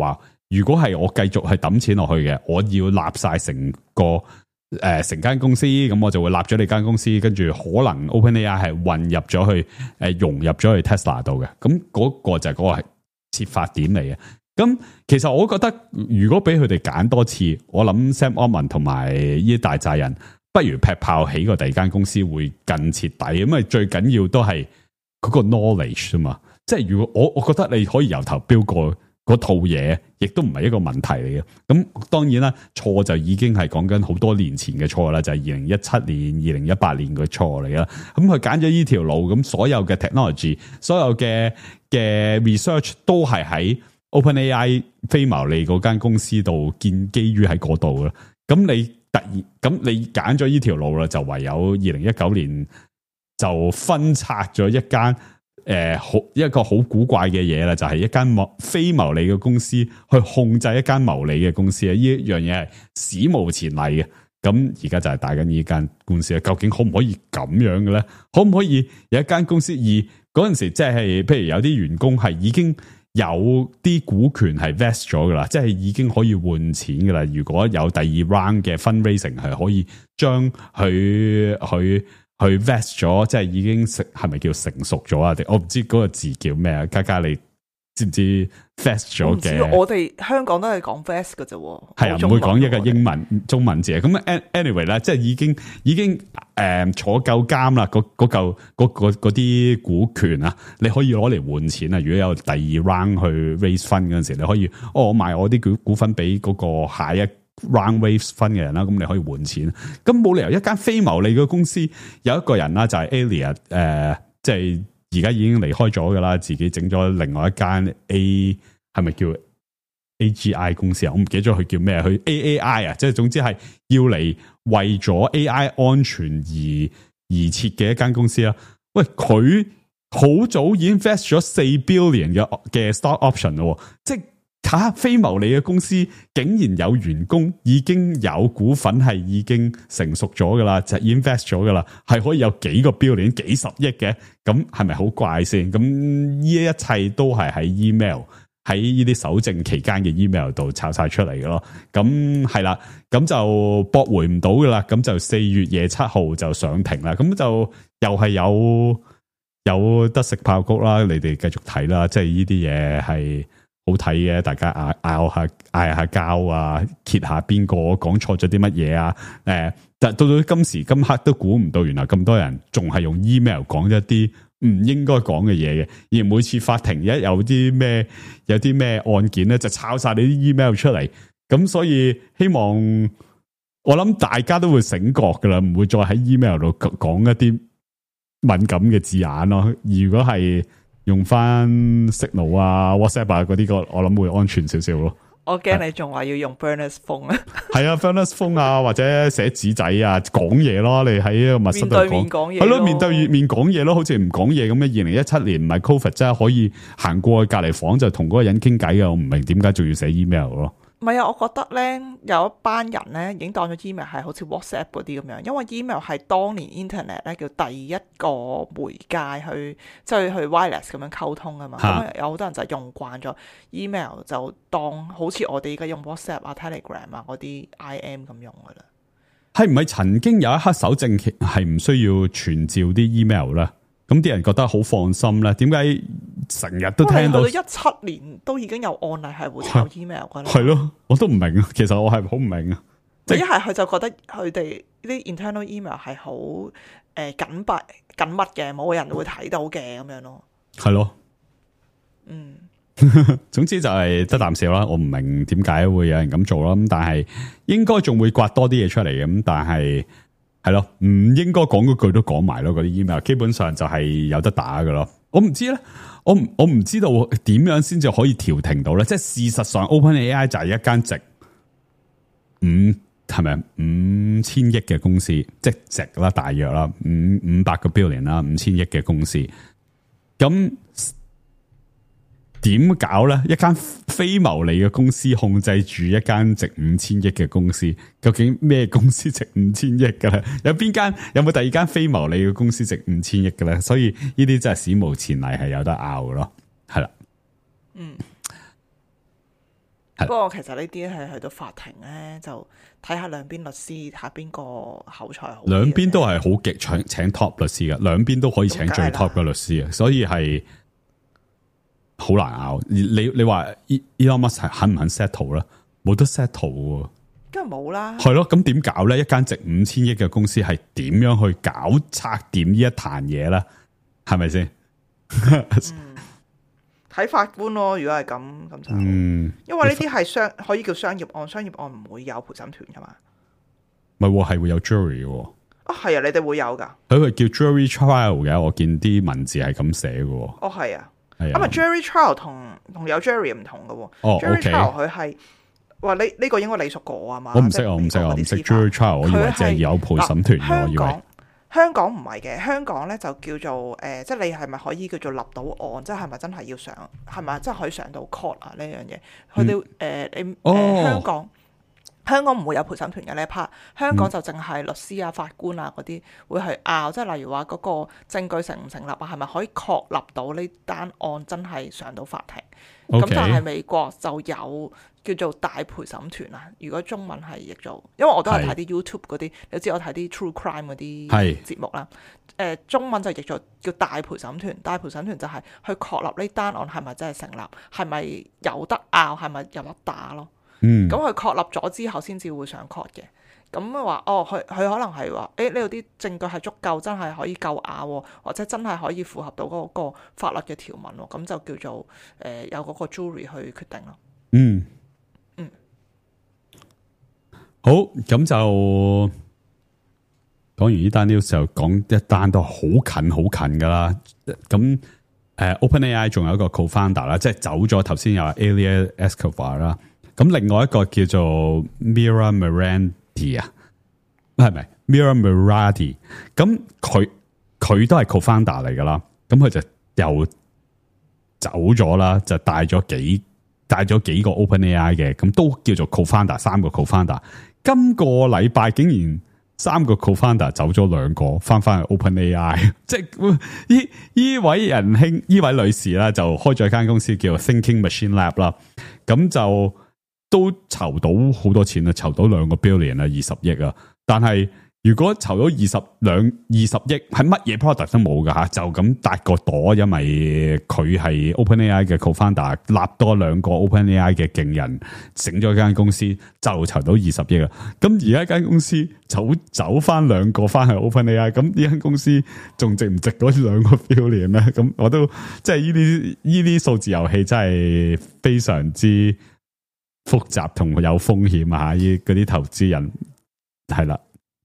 Speaker 4: 如果係我繼續係抌錢落去嘅，我要納晒成個成間公司，咁我就會納咗你間公司，跟住可能 OpenAI 係混入咗去融入咗去 Tesla 度嘅，咁嗰個就係嗰個係切發點嚟嘅。咁其實我覺得如果俾佢哋揀多次，我諗 Sam Altman 同埋呢啲大債人，不如劈炮起個第二間公司會更徹底，因為最緊要都係嗰個 knowledge 啫嘛。即係如果我覺得你可以由頭標過嗰套嘢，亦都唔係一個問題嚟嘅。咁當然啦，錯就已經係講緊好多年前嘅錯啦，就係2017年、2018年嘅錯嚟啦。咁佢揀咗呢條路，咁所有嘅 technology、所有嘅 research 都係喺 OpenAI 非牟利嗰間公司度建基於喺嗰度啦。咁你揀咗呢條路啦，就唯有2019年就分拆咗一間一個好古怪嘅嘢啦，就係一間非牟利嘅公司去控制一間牟利嘅公司啊！呢一樣嘢係史無前例嘅。咁而家就係打緊呢間官司啊，究竟可唔可以咁樣嘅咧？可唔可以有一間公司而嗰陣時即係譬如有啲員工係已經有啲股權係 vest 咗噶啦，即係已經可以換錢噶啦。如果有第二 round 嘅 fundraising 係可以將佢 vest 咗，即係已經係咪叫成熟咗啊？我唔知嗰個字叫咩啊？嘉嘉你知唔知 vest 咗嘅？
Speaker 3: 我哋香港都係講 vest 嘅啫，
Speaker 4: 係啊，唔會講一個英文中文字。咁 anyway 咧，即係已經坐夠監啦，嗰啲股權啊，你可以攞嚟換錢啊。如果有第二 round 去 raise fund 嗰陣時，你可以我賣我啲股份俾嗰個下一round raise fund 嘅人啦，咁你可以換錢。咁冇理由一間非牟利嘅公司有一個人啦，就係 Alia，即係而家已經離開咗噶啦，自己整咗另外一間係咪叫 AGI 公司啊？我唔記得咗佢叫咩，佢 AAI 啊，即係總之係要嚟為咗 AI 安全而設嘅一間公司啦。喂，佢好早已經 invest 咗4 billion 嘅 stock option 咯，即係非牟利嘅公司竟然有員工已經有股份係已經成熟咗噶啦，就 invest 咗噶啦，係可以有幾個 billion、幾十億嘅，咁係咪好怪先？咁呢一切都係喺 email 喺呢啲搜證期間嘅 email 度抄晒出嚟嘅咯。咁係啦，咁就駁回唔到噶啦，咁就4月7號就上庭啦。咁就又係有得食爆谷啦，你哋繼續睇啦。即係呢啲嘢係好睇嘅，大家嗌下交啊，揭下邊個講錯咗啲乜嘢啊？但到今時今刻都估唔到，原來咁多人仲係用 email 講一啲唔應該講嘅嘢嘅，而每次法庭一有啲咩案件咧，就抄晒你啲 email 出嚟。咁所以希望我諗大家都會醒覺噶啦，唔會再喺 email 度講一啲敏感嘅字眼咯。如果係用翻 Signal 啊、WhatsApp 啊嗰啲個，我諗會安全少少咯。
Speaker 3: 我驚你仲話要用 Berners phone 啊，
Speaker 4: 係啊 Berners phone 啊，或者寫紙仔啊，講嘢咯。你喺個密室度講
Speaker 3: 嘢，
Speaker 4: 係咯，面對面講嘢咯，好似唔講嘢咁嘅。2017年唔係 Covid 真係可以行過去隔離房就同嗰個人傾偈嘅，我唔明點解仲要寫 email 咯。
Speaker 3: 唔係啊，我覺得咧有一班人咧已經當咗 email 係好似 WhatsApp 嗰啲咁樣，因為 email 係當年 internet 咧叫第一個媒介去即係去 wireless 咁樣溝通啊嘛。咁有好多人就用慣咗 email 就當好似我哋而家用 WhatsApp 啊、Telegram 啊嗰啲 IM 咁用噶啦。
Speaker 4: 係唔係曾經有一刻搜證係唔需要傳召啲 email 咧？咁啲人覺得好放心咧，點解成日都聽到
Speaker 3: ？17年都已經有案例係會抄 email 噶啦。
Speaker 4: 係咯，我都唔明啊。其實我係好唔明啊。
Speaker 3: 一係佢就覺得佢哋啲 internal email 係好緊密嘅，冇人會睇到嘅咁樣咯。
Speaker 4: 係咯，
Speaker 3: 嗯。
Speaker 4: 總之就係得啖笑啦。我唔明點解會有人咁做啦。咁但係應該仲會刮多啲嘢出嚟嘅。咁但係。係咯，唔應該講嗰句都講埋咯，嗰啲 email 基本上就係有得打噶咯。我唔知咧，我唔知道點樣先至可以調停到咧。即係事實上 OpenAI 就係一間值5000億嘅公司，即係值啦，大約啦500個 billion 啦，5000億嘅公司。咁點搞咧？一間非牟利嘅公司控制住一間值5000億嘅公司，究竟咩公司值5000億嘅咧？有冇第二間非牟利嘅公司值5000億嘅咧？所以呢啲真係史無前例，係有得拗嘅咯。係啦，
Speaker 3: 不過其實呢啲係去到法庭咧，就睇下兩邊律師，睇下邊個口才好。
Speaker 4: 兩邊都係好極請 top 律師嘅，兩邊都可以請最 top 嘅律師嘅，所以係好難拗。你話 Elon Musk 肯唔肯 settle 咧？冇得 settle 喎。
Speaker 3: 梗係冇啦。
Speaker 4: 係咯，咁點搞咧？一間值5000億嘅公司係點樣去搞拆掂呢一壇嘢咧？係咪先？
Speaker 3: 睇法官咯，如果係咁就，因為呢啲係可以叫商業案，商業案唔會有陪審團噶嘛。
Speaker 4: 唔係，係會有 jury 嘅。
Speaker 3: 哦，係啊，你哋會有噶？
Speaker 4: 佢係叫 jury trial 嘅，我見啲文字係咁寫嘅。
Speaker 3: 哦，係啊，
Speaker 4: 係啊。
Speaker 3: 咁啊，jury trial 同有 jury 唔同嘅。
Speaker 4: 哦
Speaker 3: jury
Speaker 4: OK
Speaker 3: trial 佢係話呢個應該你熟過啊嘛？
Speaker 4: 我唔識，我唔識 jury trial，我以為淨係有陪審團嘅，我以為。
Speaker 3: 香港唔係嘅，香港咧就叫做即係你係咪可以叫做立到案？即係咪真係要上？係咪真係可以上到 court 啊？呢樣嘢，佢哋香港唔會有陪審團嘅呢一 part， 香港就淨係律師啊、法官啊嗰啲會去拗，即係例如話嗰個證據成唔成立啊，係咪可以確立到呢單案真係上到法庭？咁
Speaker 4: Okay.
Speaker 3: 但係美國就有叫做大陪審團啊。如果中文係譯做，因為我都係睇啲 YouTube 嗰啲，你知我睇啲 True Crime 嗰啲節目啦。中文就譯做叫大陪審團。大陪審團就係去確立呢單案係咪真係成立，係咪有得拗，係咪有得打咯。咁佢確立咗之後，先至會上 court 嘅。咁話佢可能係話，呢度啲證據係足夠，真係可以夠拗，或者真係可以符合到嗰個法律嘅條文，咁就叫做有嗰個 jury 去決定咯。
Speaker 4: 好，咁就講完呢單 news 就講一單都好近噶啦。咁OpenAI 仲有一個 co-founder 啦，即係走咗。頭先有 Ilya Escobar 啦。咁另外一個叫做 Mira Murati 啊，係咪 Mira Murati？咁佢都係 co-founder 嚟噶啦，咁佢就又走咗啦，就帶咗幾個 OpenAI 嘅，咁都叫做 co-founder， 3個 co-founder。今個禮拜竟然3個 co-founder 走咗2個，翻去 OpenAI， 即係呢位仁兄，呢位女士啦，就開咗一間公司叫 Thinking Machine Lab 啦，咁就都籌到好多錢啦，籌到2個 billion 啊，20億啊！但係如果籌到20億，係乜嘢 product 都冇噶吓，就咁搭個朵，因為佢係 OpenAI 嘅 co-founder， 立多2個 OpenAI 嘅勁人，整咗間公司就籌到20億啊！咁而家間公司走翻2個翻去 OpenAI， 咁呢間公司仲值唔值嗰2個 billion 咧？咁我都即係呢啲數字遊戲真係非常之複雜同有風險啊！嗰啲投資人係啦，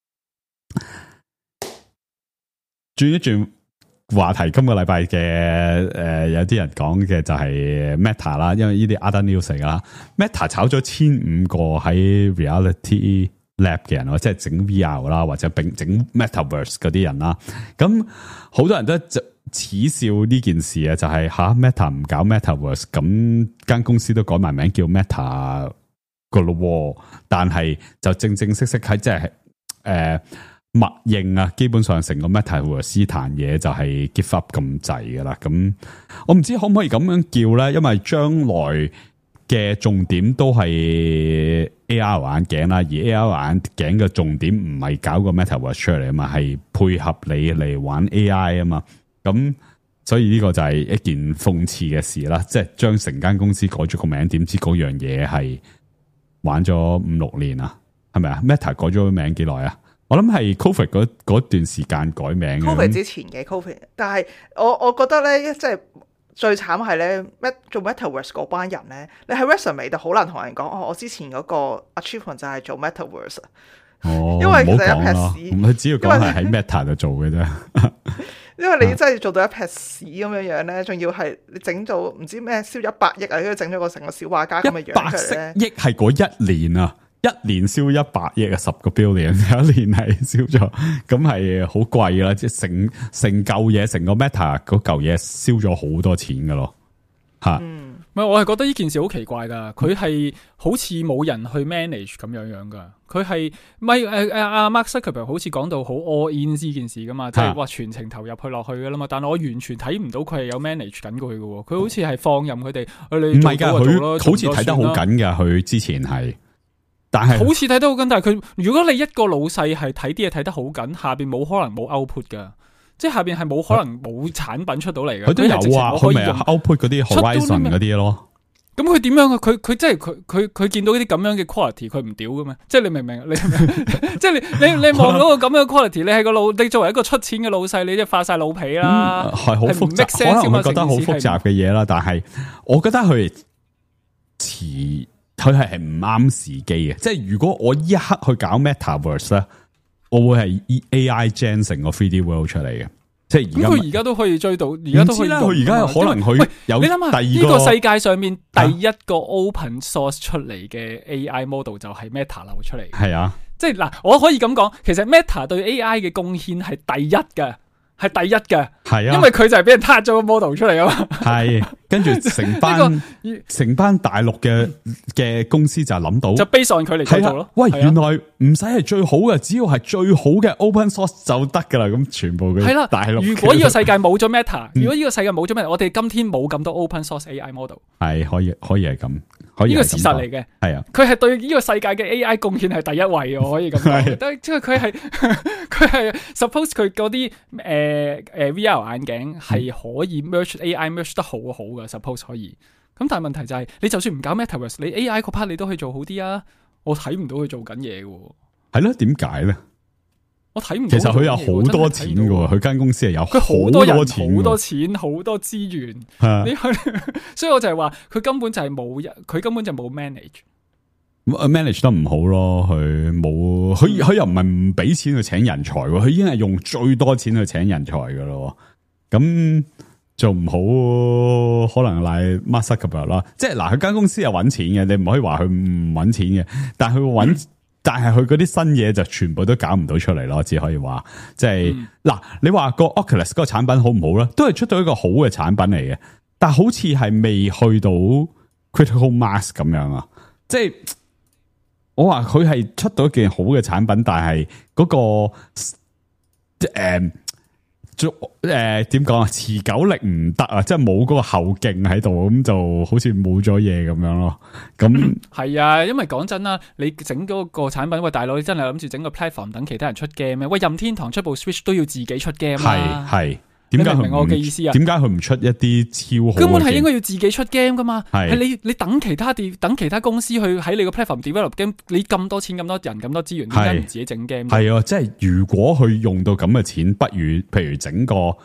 Speaker 4: 轉一轉話題。今個禮拜嘅有啲人講嘅就係 Meta 啦，因為呢啲 other news 嚟噶啦。Meta 炒咗1500個喺 Reality Lab 嘅人，即係整 VR 啦，或者整 Metaverse 嗰啲人啦。咁好多人都恥笑呢件事啊，就係Meta 唔搞 Metaverse， 咁間公司都改埋名叫 Meta 個咯。但係就正式喺即係默認啊，基本上成個 Metaverse 壇嘢就係 give up 咁滯噶啦。咁我唔知可唔可以咁樣叫咧，因為將來嘅重點都係 AR 眼鏡啦，而 AR 眼鏡嘅重點唔係搞個 Metaverse 出嚟啊嘛，係配合你嚟玩 AI 啊嘛。咁所以呢個就係一件諷刺嘅事啦，即係將成間公司改咗個名，點知嗰樣嘢係玩咗5-6年啊？係咪啊 ？Meta 改咗個名幾耐啊？我諗係 Covid 嗰段時間改名
Speaker 3: Covid 之前嘅 Covid， 但係我覺得咧，即係最慘係咧，做 Metaverse 嗰班人咧，你喺 resume 度好難同人講，我之前嗰個 achievement 就係做 Metaverse。因為其實一撇屎，
Speaker 4: 佢只要講係喺 Meta 度做嘅啫。
Speaker 3: 因為你真係做到一撇屎咁樣咧，仲要係你整到唔知咩燒100億啊，跟住整咗個成個小畫家咁嘅樣出嚟咧。
Speaker 4: 100億係嗰1年啊！一年燒100億啊，10個 billion， 有一年係燒咗，咁係好貴啦，即係成嚿嘢，成個 Meta 嗰嚿嘢燒咗好多錢噶咯，吓，
Speaker 1: 唔係，我係覺得呢件事好奇怪㗎，佢係好似冇人去 manage 咁樣㗎。佢係咪阿 Mark Zuckerberg 好似講到好 all in 呢件事㗎嘛，即係話全程投入去落去㗎啦嘛。但係我完全睇唔到佢係有 manage 緊佢嘅喎，佢好似係放任佢哋，
Speaker 4: 唔係㗎，佢好似睇得好緊㗎，佢之前係。但係
Speaker 1: 好似睇得好緊，但係佢如果你一個老細係睇啲嘢睇得好緊，下邊冇可能冇 output 㗎。即係下邊係冇可能冇產品出到嚟嘅，
Speaker 4: 佢都有啊，佢咪 output 嗰啲 Horizon 嗰啲咯。
Speaker 1: 咁佢點樣啊？佢即係佢見到呢啲咁樣嘅 quality， 佢唔屌嘅咩？即係你明唔明？你即係你望到個咁樣嘅 quality， 你係個你作為一個出錢嘅老細，你即係發晒老皮啦，
Speaker 4: 係好複雜，可能會覺得好複雜嘅嘢啦。但係我覺得佢係唔啱時機嘅。即係如果我一刻去搞 Metaverse 咧，我會係 AI gen 成個 3D world 出嚟嘅，即係而家。佢
Speaker 1: 而家都可以追到，而家都可以。
Speaker 4: 佢而家可能佢有
Speaker 1: 你諗下
Speaker 4: 第二個
Speaker 1: 呢個世界上面第一個 open source 出嚟嘅 AI model 就係 Meta 流出嚟。
Speaker 4: 係啊，
Speaker 1: 即係嗱，我可以咁講，其實 Meta 對 AI 嘅貢獻係第一嘅。係第一嘅，係啊，因為佢就係俾人撻咗個 model 出嚟啊嘛。係，
Speaker 4: 跟住成班大陸嘅公司就諗到，
Speaker 1: 就 base on 佢嚟做咯。
Speaker 4: 喂，原來唔使係最好嘅，只要係最好嘅 open source 就得噶啦。咁全部嘅係啦，大陸。如果呢個世界冇咗 Meta，如果呢個世界冇咗 Meta，我哋今天冇咁多 open source AI model。係可以係咁，呢個事實嚟嘅。係啊，佢係對呢個世界嘅 AI 貢獻係第一位嘅，我可以咁講。但係即係佢係 suppose 佢嗰啲VR 眼鏡係可以 merge AI merge 得好好嘅 suppose 可以，咁但係問題就係你就算唔搞 Metaverse， 你 AI 嗰 part 你都可以做好啲啊！我睇唔到佢做緊嘢嘅， 係咯？點解咧？
Speaker 1: 我睇唔到。
Speaker 4: 其實佢有好多錢嘅，佢間公司係有
Speaker 1: 佢好多人、好多錢、好多資源。你所以我就係話佢根本就係冇，佢根本就冇 manage
Speaker 4: 得唔好咯，佢又唔係唔俾錢去請人才，佢已經係用最多錢去請人才噶咯。咁做唔好，可能賴 Mark Zuckerberg啦。即係嗱，佢間公司係搵錢嘅，你唔可以話佢唔搵錢嘅。但係佢但係佢嗰啲新嘢就全部都搞唔到出嚟咯，只可以話即係嗱，你話個 Oculus 嗰個產品好唔好咧？都係出到一個好嘅產品嚟嘅，但係好似係未去到 critical mass 咁樣啊，即係。我話佢係出到一件好嘅產品，但係嗰個點講啊，持久力唔得啊，即係冇嗰個後勁喺度，咁就好似冇咗嘢咁樣咯。咁
Speaker 1: 係啊，因為講真啦，你整嗰個產品，喂大佬，你真係諗住整個 platform 等其他人出 game 咩？喂，任天堂出部 Switch 都要自己出 game 啊。係。點解明我嘅意思啊？點解
Speaker 4: 佢唔出一啲超好？
Speaker 1: 根本係應該要自己出 game 噶嘛？係你等其他公司去喺你個 platform develop game， 你咁多錢、咁多人、咁多資源，點解唔自己整 game？
Speaker 4: 係啊，即係如果佢用到咁嘅錢，不如譬如整個我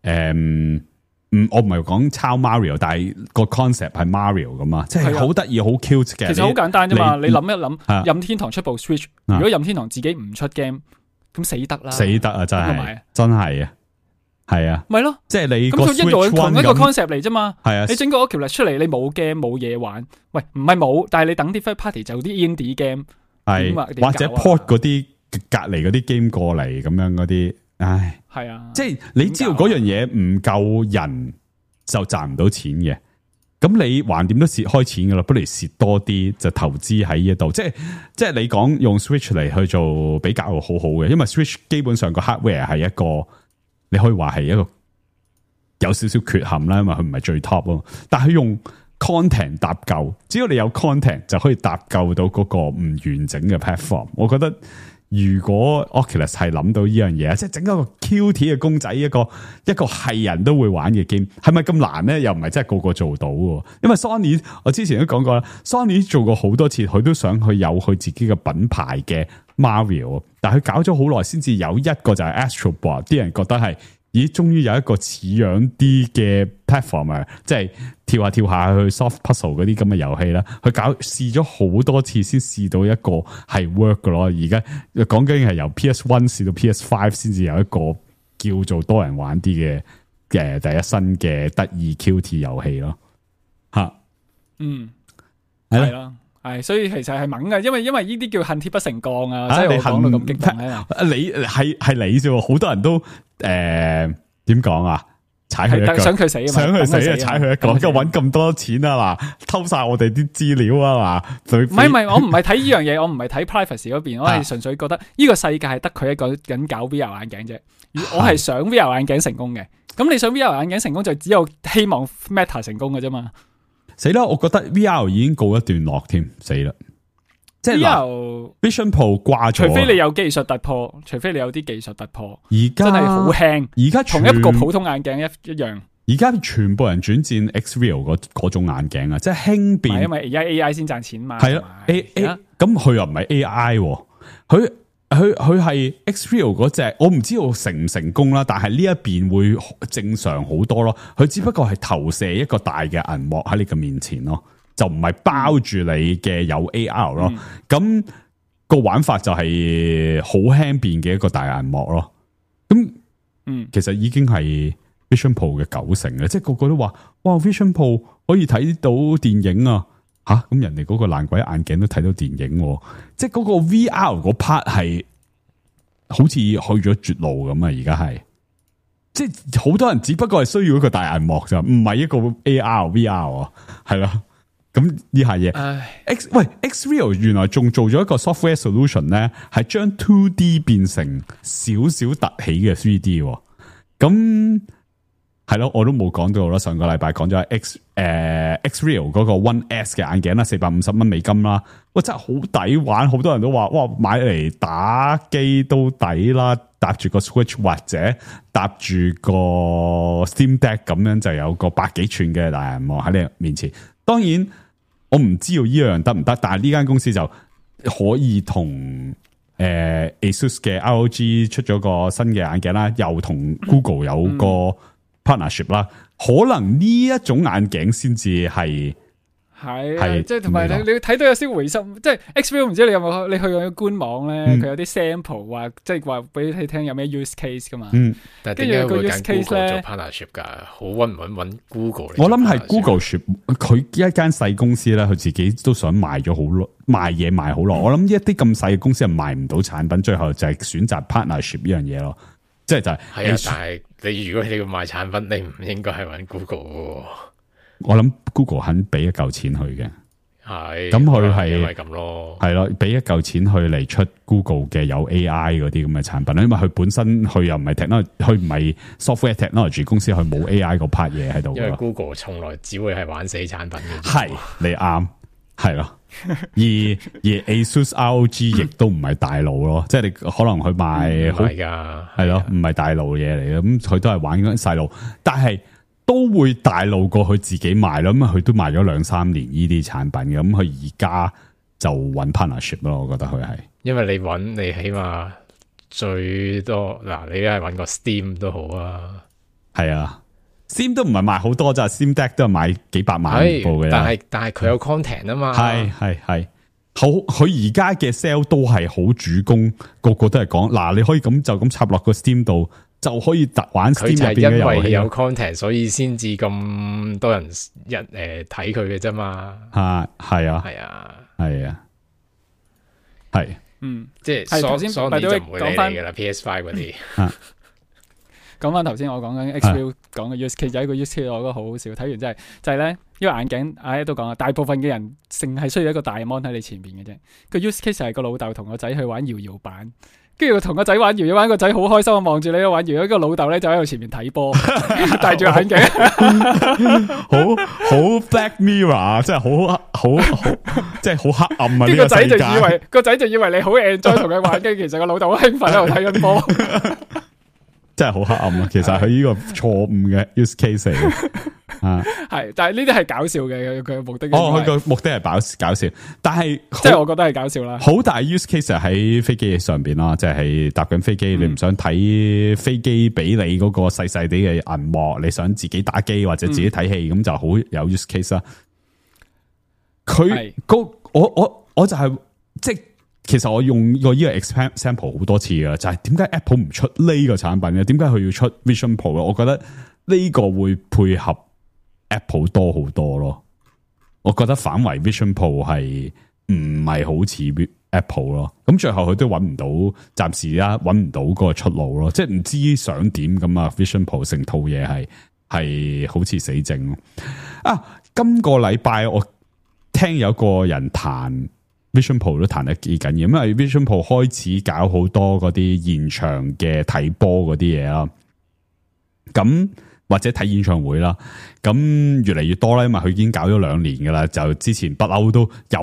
Speaker 4: 唔係講抄 Mario， 但係個 concept 係 Mario 咁嘛，即係好得意、好 cute 嘅。
Speaker 1: 其實好簡單啫嘛，你諗一諗，任天堂出部 Switch， 如果任天堂自己唔出 game， 咁死得啦！
Speaker 4: 死得啊！真係啊！係啊，
Speaker 1: 咪咯，
Speaker 4: 即係你
Speaker 1: 咁佢一樣同一個 concept 嚟啫嘛。
Speaker 4: 係啊，
Speaker 1: 你整個 Oculus 出嚟，你冇 game 冇嘢玩，喂，唔係冇，但係你等啲 third party 就啲 indie game，
Speaker 4: 係或者 port 嗰啲隔籬嗰啲 game 過嚟咁樣嗰啲，唉，係啊，即係你知道嗰樣嘢唔夠人就賺唔到錢嘅，咁你橫掂都蝕開錢噶啦，不如蝕多啲就投資喺呢度，即係你講用 Switch 嚟去做比較好好嘅，因為 Switch 基本上個 hardware 係一個。你可以話係一個有少少缺陷啦，因為佢唔係最 top 咯。但係佢用 content 搭救，只要你有 content 就可以搭救到嗰個唔完整嘅 platform。我覺得如果 Oculus 係諗到呢樣嘢，即係整一個 cute 嘅公仔，一個係人都會玩嘅 game， 係咪咁難咧？又唔係真係個個做到喎。因為 Sony 我之前都講過啦 ，Sony 做過好多次，佢都想去有佢自己嘅品牌嘅 Mario， 但係佢搞咗好耐先至有一個就係 Astrobot， 啲人覺得係，咦，終於有一個似樣啲嘅 platform， 即係跳下跳下去 soft puzzle 嗰啲咁嘅遊戲啦。佢試咗好多次先試到一個係 work 嘅咯。而家講緊係由 PS1 試到 PS5 先至有一個叫做多人玩啲嘅第一新嘅得意 QT 遊戲咯。吓，係啦。係，所以其實係猛嘅，因為呢啲叫恨鐵不成鋼啊！即係我講到咁激動咧，你係你啫，好多人都點講啊？ 踩佢一腳，
Speaker 1: 想佢死啊嘛，
Speaker 4: 想佢死啊，
Speaker 1: 等佢
Speaker 4: 踩佢一腳，跟住搵咁多錢啊嗱，偷晒我哋啲資料啊嗱，
Speaker 1: 唔係，我唔係睇呢樣嘢，我唔係睇 privacy 嗰邊，我係純粹覺得呢個世界係得佢一個人搞 VR 眼鏡啫。我係想 VR 眼鏡成功嘅，咁你想 VR 眼鏡成功就只有希望 Meta 成功嘅啫嘛。
Speaker 4: 死啦！我覺得 VR 已經告一段落添，死啦！即係 Vision Pro 掛咗，
Speaker 1: 除非你有技術突破，除非你有啲技術突破，
Speaker 4: 而家
Speaker 1: 真係好輕，
Speaker 4: 而家
Speaker 1: 同一個普通眼鏡一樣。
Speaker 4: 而家全部人轉戰 Xreal 嗰種眼鏡啊，即係輕便，
Speaker 1: 因為而家 AI 先賺錢嘛。
Speaker 4: 係啊，A 咁佢又唔係 AI，佢係 Xreal 嗰隻，我唔知道成唔成功啦，但係呢一邊會正常好多咯。佢只不過係投射一個大嘅銀幕喺你嘅面前咯，就唔係包住你嘅有 AR 咯。咁個玩法就係好輕便嘅一個大銀幕咯。咁其實已經係 Vision Pro 嘅90%嘅，即係個個都話哇 Vision Pro 可以睇到電影啊！吓咁人哋嗰個爛鬼眼鏡都睇到電影，即係嗰個 VR 嗰 part 係好似去咗絕路咁啊！而家係即係好多人只不過係需要一個大銀幕咋，唔係一個 AR VR 啊，係啦。咁呢下嘢Xreal 原來仲做咗一個 software solution 咧，係將 2D 變成少少凸起嘅 3D。咁係咯，我都冇講到啦。上個禮拜講咗 Xreal 嗰個 One S 嘅眼鏡啦，450蚊美金啦，哇真係好抵玩，好多人都話哇買嚟打機都抵啦，搭住個 Switch 或者搭住個 Steam Deck 咁樣就有個百幾寸嘅大銀幕喺你面前。當然我唔知道呢樣得唔得，但係呢間公司就可以同ASUS 嘅 ROG 出咗個新嘅眼鏡啦，又同 Google 有個 partnership 啦，可能呢一種眼鏡先至係
Speaker 1: 即係同埋你睇到有啲回心，即係 Xreal 唔知你有冇你去過官網咧，佢有啲 sample 話，即係話俾你聽有咩 use case 噶嘛。
Speaker 5: 但係點解會揀 Google 做 partnership 㗎？好揾唔揾 Google 嚟？
Speaker 4: 我諗係 Google 佢一間細公司咧，佢自己都想賣咗好耐，賣嘢賣好耐。我諗一啲咁細嘅公司係賣唔到產品，最後就係選擇 partnership 呢樣嘢咯。即係就係
Speaker 5: 係啊，但係你如果你要賣產品，你唔應該係揾 Google 嘅。
Speaker 4: 我諗 Google 肯俾一嚿錢去嘅，
Speaker 5: 係
Speaker 4: 咁佢係
Speaker 5: 因為咁咯，
Speaker 4: 係咯，俾一嚿錢去嚟出 Google 嘅有 AI 嗰啲咁嘅產品，因為佢本身佢又唔係 technology，佢唔係 software technology 公司，佢冇 AI 嗰 part 嘢喺度。
Speaker 5: 因為 Google 從來只會係玩死產品嘅。
Speaker 4: 係你啱，係咯。而 ASUS ROG 亦都唔係大路咯，即係你可能去賣
Speaker 5: 唔係噶，
Speaker 4: 係咯，唔係大路嘢嚟嘅，咁佢都係玩緊細路，但係都會大路過佢自己賣咯，咁佢都賣咗2-3年呢啲產品嘅，咁佢而家就揾 partnership 咯，我覺得佢係，因
Speaker 5: 為你起碼最多嗱，你而家係揾個 Steam 都好啊，係啊。
Speaker 4: Steam 都唔係賣好多咋 ，Steam Deck 都係賣幾百萬部嘅。
Speaker 5: 但係佢有 content 啊嘛。
Speaker 4: 係好，佢而家嘅 sell 都係好主攻，個個都係講嗱，你可以就咁插落個 Steam 度，就可以玩 Steam 入邊嘅遊戲。佢就係因為
Speaker 5: 有 content，所以先至咁多人睇佢嘅啫嘛。
Speaker 4: 係啊，
Speaker 5: 即係
Speaker 1: 頭先
Speaker 5: Sony就唔會理你嘅啦 ，PS5 嗰啲。
Speaker 1: 講翻頭先我講緊 Xreal 講嘅 use case，有一個 use case 我覺得好好笑，睇完真係就係咧，因為眼鏡都講啦，大部分嘅人淨係需要一個大 mon 喺你前邊嘅啫。個 use case 係個老豆同個仔去玩搖搖板，跟住同個仔玩搖搖板，個仔好開心啊，望住你玩搖搖，個老豆咧就喺度前面睇波，戴住眼鏡，
Speaker 4: 好 Black Mirror，真係好即係好黑暗啊！
Speaker 1: 呢個仔就以為你好 enjoy 同佢玩嘅，其實個老豆好興奮喺度睇緊波。
Speaker 4: 真係好黑暗啊！其實佢呢個錯誤嘅 use case 嚟嘅，
Speaker 1: 係，但係呢啲係搞笑嘅，佢嘅目的。
Speaker 4: 佢個目的係搞笑，但係
Speaker 1: 即係我覺得係搞笑啦。
Speaker 4: 好大 use case 喺飛機上邊啦，即係搭緊飛機，你唔想睇飛機俾你嗰個細細啲嘅銀幕，你想自己打機或者自己睇戲，咁就好有 use case 啦。我就係即係。其實我用過呢個 example 好多次噶，就係點解 Apple 唔出呢個產品嘅？點解佢要出 Vision Pro 咧？我覺得呢個會配合 Apple 多好多咯。我覺得反為 Vision Pro 係唔係好似 Apple 咯。咁最後佢都揾唔到，暫時啦揾唔到嗰個出路咯。即係唔知想點咁啊 Vision Pro 成套嘢係係好似死症啊！今個禮拜我聽有個人彈 Vision Pro 都彈得幾緊要，因為 Vision Pro 開始搞好多嗰啲現場嘅睇波嗰啲嘢啦，咁或者睇演唱會啦，咁越嚟越多啦，因為佢已經搞咗2年噶啦，就之前不嬲都有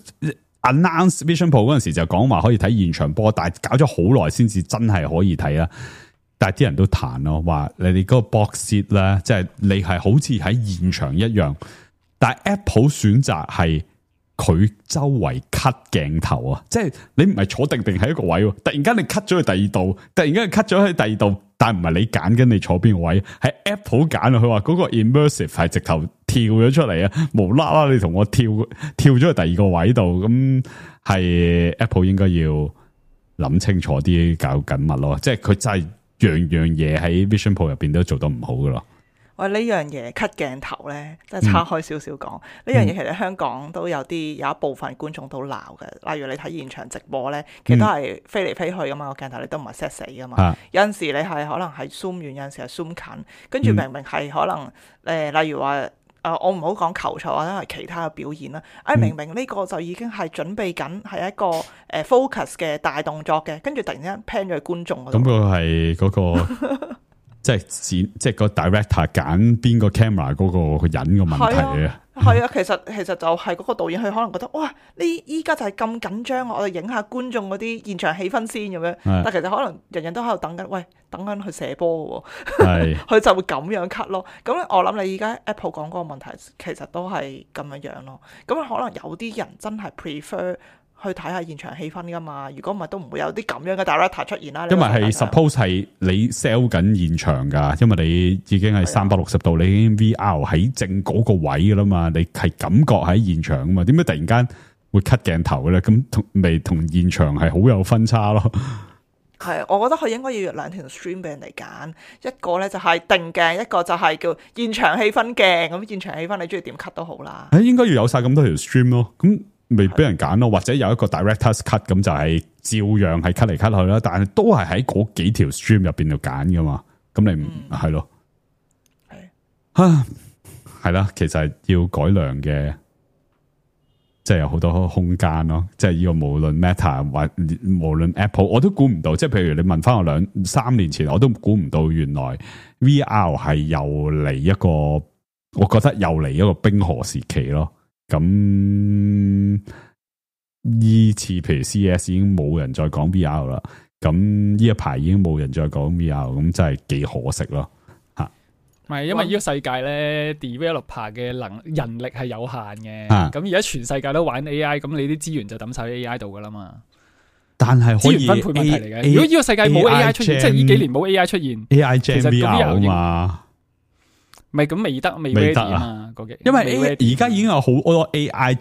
Speaker 4: announce Vision Pro 嗰陣時就講話可以睇現場波，但係搞咗好耐先至真係可以睇啦。但係啲人都彈咯，話你哋嗰個 box set 咧，即係你係好似喺現場一樣，但係 Apple 選擇係佢周圍 cut 鏡頭啊，即係你唔係坐定喺一個位，突然間你 cut 咗去第二度，突然間 cut 咗去第二度，但係唔係你揀緊你坐邊個位，係 Apple 揀啊。佢話嗰個 immersive 係直頭跳咗出嚟啊，無啦啦你同我跳咗去第二個位度，咁係 Apple 應該要諗清楚啲，搞緊密咯，即係佢真係。樣嘢喺 Vision Pro 入邊都做得唔好噶咯。
Speaker 3: 喂，呢樣嘢 cut 鏡頭咧，即係岔開少少講。呢樣嘢其實香港都有一部分觀眾都鬧嘅。例如你睇現場直播咧，其實都係飛嚟飛去噶嘛，個鏡頭你都唔係 set 死噶嘛。有陣時你係可能係 zoom 遠，有陣時係 zoom 近，跟住明明係可能例如話。我唔好講球賽或者係其他嘅表現啦。明明呢個就已經係準備緊係一個focus 嘅大動作嘅，跟住突然間 pan 咗去觀眾嗰度。咁
Speaker 4: 個係嗰個即係個 director 揀邊個 camera 嗰個人嘅問題啊。
Speaker 3: 係啊，其實就係嗰個導演，佢可能覺得哇，依家就係咁緊張，我哋影下觀眾嗰啲現場氣氛先咁樣。但其實可能人人都喺度等緊，喂，等緊去射波嘅喎，佢就會咁樣 cut 咯。咁我諗你而家 Apple 講嗰個問題，其實都係咁樣咯。咁可能有啲人真係 prefer。去睇下現場氣氛噶嘛，如果唔係都唔會有啲咁樣嘅 director 出現啦。
Speaker 4: 因為係 suppose 係你 sell 緊現場噶，因為你已經係360度，你已經 VR 喺正嗰個位噶啦嘛，你係感覺喺現場啊嘛，點解突然間會 cut 鏡頭嘅咧？咁同現場係好有分差咯。
Speaker 3: 係，我覺得佢應該要2條 stream 俾人哋揀，一個咧就係定鏡，一個就係叫現場氣氛鏡。咁現場氣氛你中意點 cut 都好啦。
Speaker 4: 應該要有晒咁多條 stream 咯，咁。未俾人揀咯，或者有一個 director's cut 咁就係照樣係 cut 嚟 cut 去啦，但係都係喺嗰幾條 stream 入邊度揀噶嘛，咁你唔係咯，係啦，其實要改良嘅，即係有好多空間咯，即係呢個無論 Meta 或無論 Apple， 我都估唔到，即係譬如你問翻我2-3年前，我都估唔到原來 VR 係又嚟一個，我覺得又嚟一個冰河時期咯。咁依次譬如 CES 已經冇人再講 VR 啦，咁呢一排已經冇人再講 VR， 咁真係幾可惜咯吓。
Speaker 1: 唔係，因為呢個世界咧 developer 嘅人力係有限嘅，咁而家全世界都玩 AI， 咁你啲資源就抌晒喺 AI 度噶啦嘛。但係可以資源分配問題嚟嘅。如果呢個世界冇 AI 出現，即係呢幾年冇 AI 出現
Speaker 4: ，AI Gen VR 啊嘛。
Speaker 1: 唔係咁未得啊，
Speaker 4: 因為而家已經有好多 AI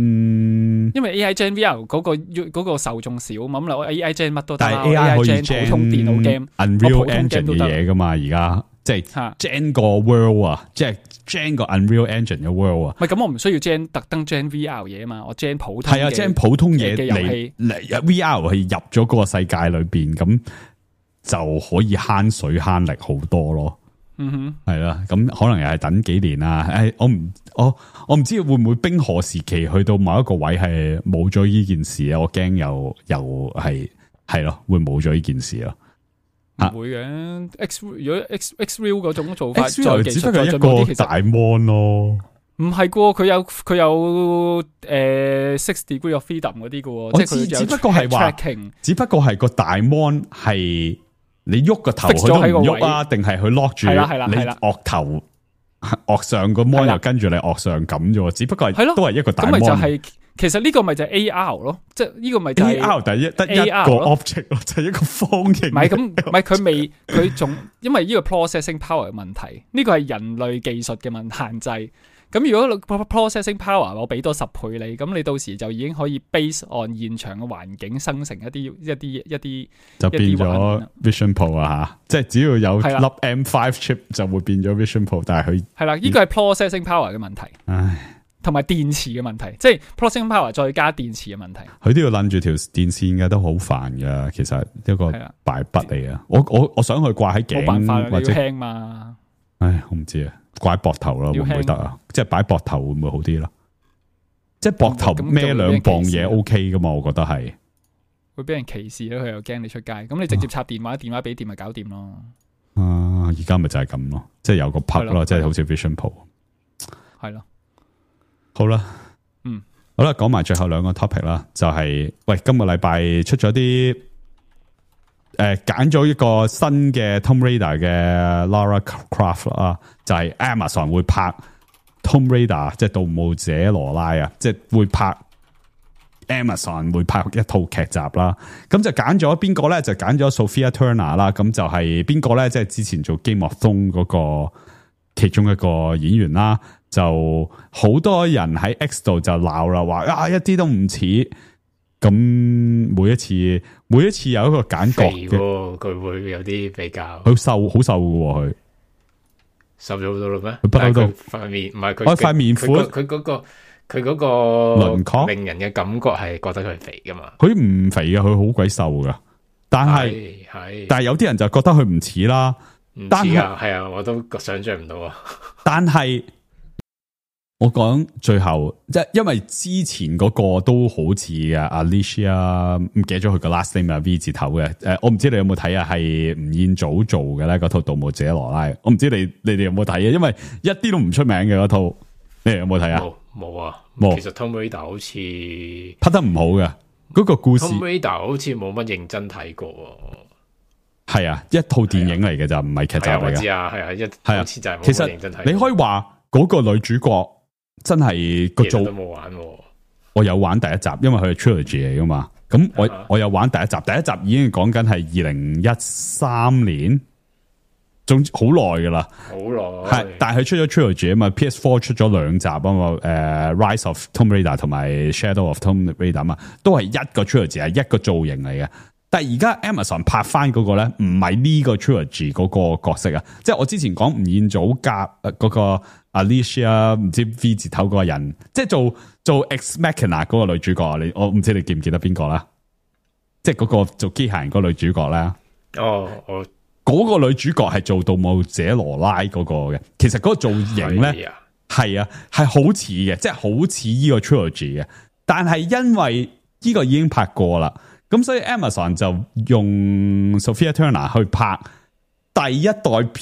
Speaker 4: Gen，
Speaker 1: 因為 AI Gen VR 嗰個受眾少嘛，咁 AI Gen 乜都得，
Speaker 4: 但係 AI 可以
Speaker 1: Gen 普通電腦
Speaker 4: game、Unreal Engine 嘅嘢噶嘛，而家即係 Gen 個 world 啊，即係 Gen 個 Unreal Engine 嘅 world 啊。
Speaker 1: 唔係咁，我唔需要 Gen 特登 Gen VR 嘢啊嘛，我 Gen 普通
Speaker 4: 係啊 Gen 普通嘢嘅遊戲，VR 係入咗嗰個世界裏邊，咁就可以慳水慳力好多咯。
Speaker 1: 嗯哼，
Speaker 4: 係啦，咁可能又係等幾年啦。我唔知會唔會冰河時期去到某一個位係冇咗呢件事啊？我驚又係咯，會冇咗呢件事咯。
Speaker 1: 唔會嘅，如果 X-Real 嗰種做法，
Speaker 4: 只不過係一個大 mon 咯。
Speaker 1: 唔係噶，佢有6 degree of freedom 嗰啲噶，即係佢只不過係話，
Speaker 4: 只不過係個大 mon 係。你喐個頭佢都唔喐啊？定係佢 lock 住你惡頭惡上個 mon 又跟住你惡上咁啫？只不過係都係一個大 mon。咁咪就係，其實呢個咪就係 AR 咯，即係呢個咪就係 AR，但係得一個 object 咯，就係一個方形。
Speaker 1: 唔係咁，唔係佢仲因為呢個 processing power 嘅問題，呢個係人類技術嘅限制。咁如果 processing power 我俾多10倍你，咁你到時就已經可以 base on 現場嘅環境生成一啲
Speaker 4: 就變咗 Vision Pro 啊吓，即係只要有粒 M5 chip 就會變咗 Vision Pro， 但係佢
Speaker 1: 係啦，呢個係 processing power 嘅問題，同埋電池嘅問題，即係 processing power 再加電池嘅問題，
Speaker 4: 佢都要攬住條電線嘅，都好煩噶。其實一個敗筆嚟啊！我想去掛喺頸，
Speaker 1: 冇辦法，
Speaker 4: 或者
Speaker 1: 要輕嘛。
Speaker 4: 唉，我唔知啊，掛喺膊頭咯，會唔會得啊？即係擺膊頭會唔會好啲咯？即係膊頭孭2磅嘢 OK 噶嘛？我覺得係
Speaker 1: 會俾人歧視咯，佢又驚你出街，咁你直接插電話，電話俾電咪搞掂咯。
Speaker 4: 而家咪就係咁咯，即係有個 plug 咯，即係好似 Vision Pro。
Speaker 1: 係咯，
Speaker 4: 好啦，好啦，講埋最後2個 topic 啦，就係喂，今個禮拜出咗啲揀咗一個新嘅 Tomb Raider 嘅 Lara Croft 啦，就係 Amazon 會拍 Tomb Raider， 即係盜墓者羅拉啊，即係會拍 Amazon 會拍一套劇集啦。咁就揀咗邊個咧？就揀咗 Sophia Turner 啦。咁就係邊個咧？即係之前做 Game of Thrones 嗰個其中一個演員啦。就好多人喺 X 度就鬧啦，話一啲都唔似。咁每一次有一個揀角嘅，
Speaker 5: 佢會有啲比較。
Speaker 4: 佢瘦好瘦嘅佢，
Speaker 5: 瘦咗好多啦咩？
Speaker 4: 佢不嬲都
Speaker 5: 塊面唔係佢，
Speaker 4: 塊面闊，
Speaker 5: 佢嗰個
Speaker 4: 輪廓
Speaker 5: 令人嘅感覺係覺得佢係肥噶嘛？
Speaker 4: 佢唔肥嘅，佢好鬼瘦噶。但係有啲人就覺得佢唔似啦。
Speaker 5: 唔似啊，係啊，我都想象唔到啊。
Speaker 4: 但係我講最後，因為之前嗰個都好似嘅 Alicia， 唔記得咗佢個 last name 係 V 字頭嘅。我唔知你有冇睇啊？係吳彥祖做嘅咧，嗰套《盜墓者羅拉》。我唔知你哋有冇睇啊？因為一啲都唔出名嘅嗰套，你哋有冇睇啊？
Speaker 5: 冇啊，
Speaker 4: 冇。
Speaker 5: 其實 Tomb Raider 好似
Speaker 4: 拍得唔好嘅，嗰個故事
Speaker 5: Tomb Raider 好似冇乜認真睇過。
Speaker 4: 係啊，一套電影嚟嘅就唔係劇集嚟嘅。
Speaker 5: 我知啊，係啊，好似就係冇乜認真睇。
Speaker 4: 其實你可以話嗰個女主角真係個做
Speaker 5: 都冇玩。
Speaker 4: 我有玩第一集，因為佢係 trilogy 嚟噶嘛。咁我有玩第一集，第一集已經講緊係2013年，仲好耐噶啦，
Speaker 5: 好耐。
Speaker 4: 係，但係佢出咗 trilogy 啊嘛 ，PS4 出咗2集啊嘛，Rise of Tomb Raider 同埋 Shadow of Tomb Raider 嘛，都係一個 trilogy， 係一個造型嚟嘅。但係而家 Amazon 拍翻嗰個咧，唔係呢個 trilogy 嗰個角色啊，即係我之前講吳彥祖夾嗰個 Alicia 唔知 V 字頭嗰個人，即係做 Ex Machina 嗰個女主角，我唔知你記唔記得邊個啦？即係嗰個做機械人嗰個女主角咧。
Speaker 5: 我
Speaker 4: 嗰個女主角係做盜墓者羅拉嗰個嘅，其實嗰個造型咧係好似嘅，即係好似呢個 trilogy 嘅，但係因為呢個已經拍過啦。咁所以 Amazon 就用 Sophia Turner 去拍第一代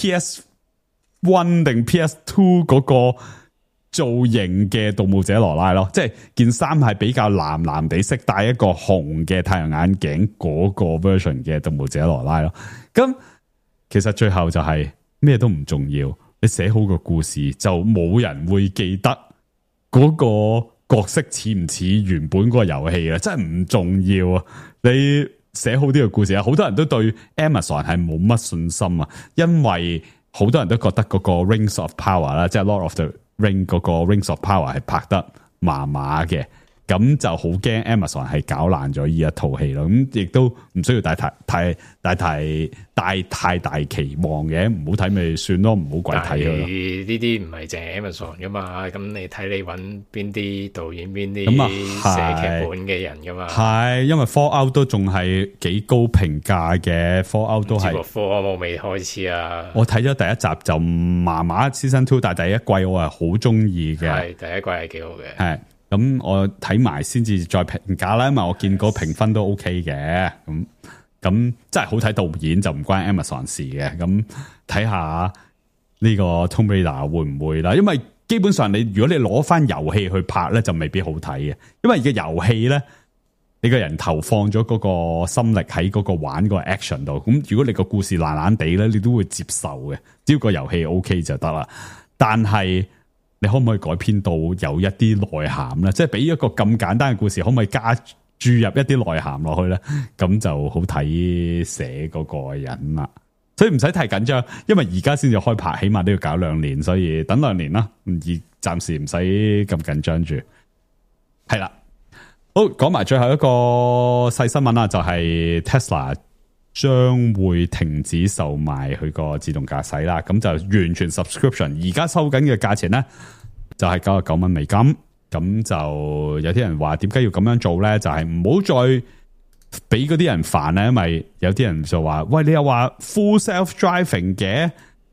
Speaker 4: PS1 定 PS2 嗰個造型嘅盜墓者羅拉咯，即係件衫係比較藍藍地色，戴一個紅嘅太陽眼鏡嗰個 version 嘅盜墓者羅拉咯。咁其實最後就係咩都唔重要，你寫好個故事就冇人會記得嗰個角色似唔似原本嗰個遊戲啊，真係唔重要啊！你寫好呢個故事啊，好多人都對 Amazon 係冇乜信心啊，因為好多人都覺得嗰個 Rings of Power 啦，即係 Lord of the Ring 嗰個 Rings of Power 係拍得麻麻嘅，咁就好驚 Amazon 係搞爛咗呢一套戲咯。咁亦都唔需要帶太大期望嘅，唔好睇咪算咯，唔好鬼睇咯。
Speaker 5: 呢啲唔係淨係 Amazon 噶嘛，咁你睇你揾邊啲導演、邊啲寫劇本嘅人噶嘛。係，
Speaker 4: 因為 Fallout 都仲係幾高評價嘅 Fallout 都係。
Speaker 5: Fallout 我未開始啊，
Speaker 4: 我睇咗第一集就麻麻 Season 2，但係第一季我係好中意嘅。
Speaker 5: 係第一季係幾好嘅。
Speaker 4: 係。咁我睇埋先至再評價啦，因為我見個評分都 OK 嘅，咁真係好睇導演就唔關 Amazon 事嘅，咁睇下呢個 Tomb Raider 會唔會啦？因為基本上如果你攞翻遊戲去拍咧，就未必好睇嘅，因為個遊戲咧，你個人投放咗嗰個心力喺嗰個玩嗰個 action 度，咁如果你個故事爛爛地咧，你都會接受嘅，只要個遊戲 OK 就得啦。但係你可唔可以改編到有一啲內涵咧？即係俾一個咁簡單嘅故事，可唔可以注入一啲內涵落去咧？咁就好睇寫嗰個人啦。所以唔使太緊張，因為而家先至開拍，起碼都要搞2年，所以等2年啦。暫時唔使咁緊張住。係啦，好，講埋最後一個細新聞啦，就係 Tesla 將會停止售賣佢個自動駕駛啦，咁就完全 subscription。而家收緊嘅價錢咧，就係99美金。咁就有啲人話點解要咁樣做咧？就係唔好再俾嗰啲人煩咧，因為有啲人就話：喂，你又話 full self driving 嘅，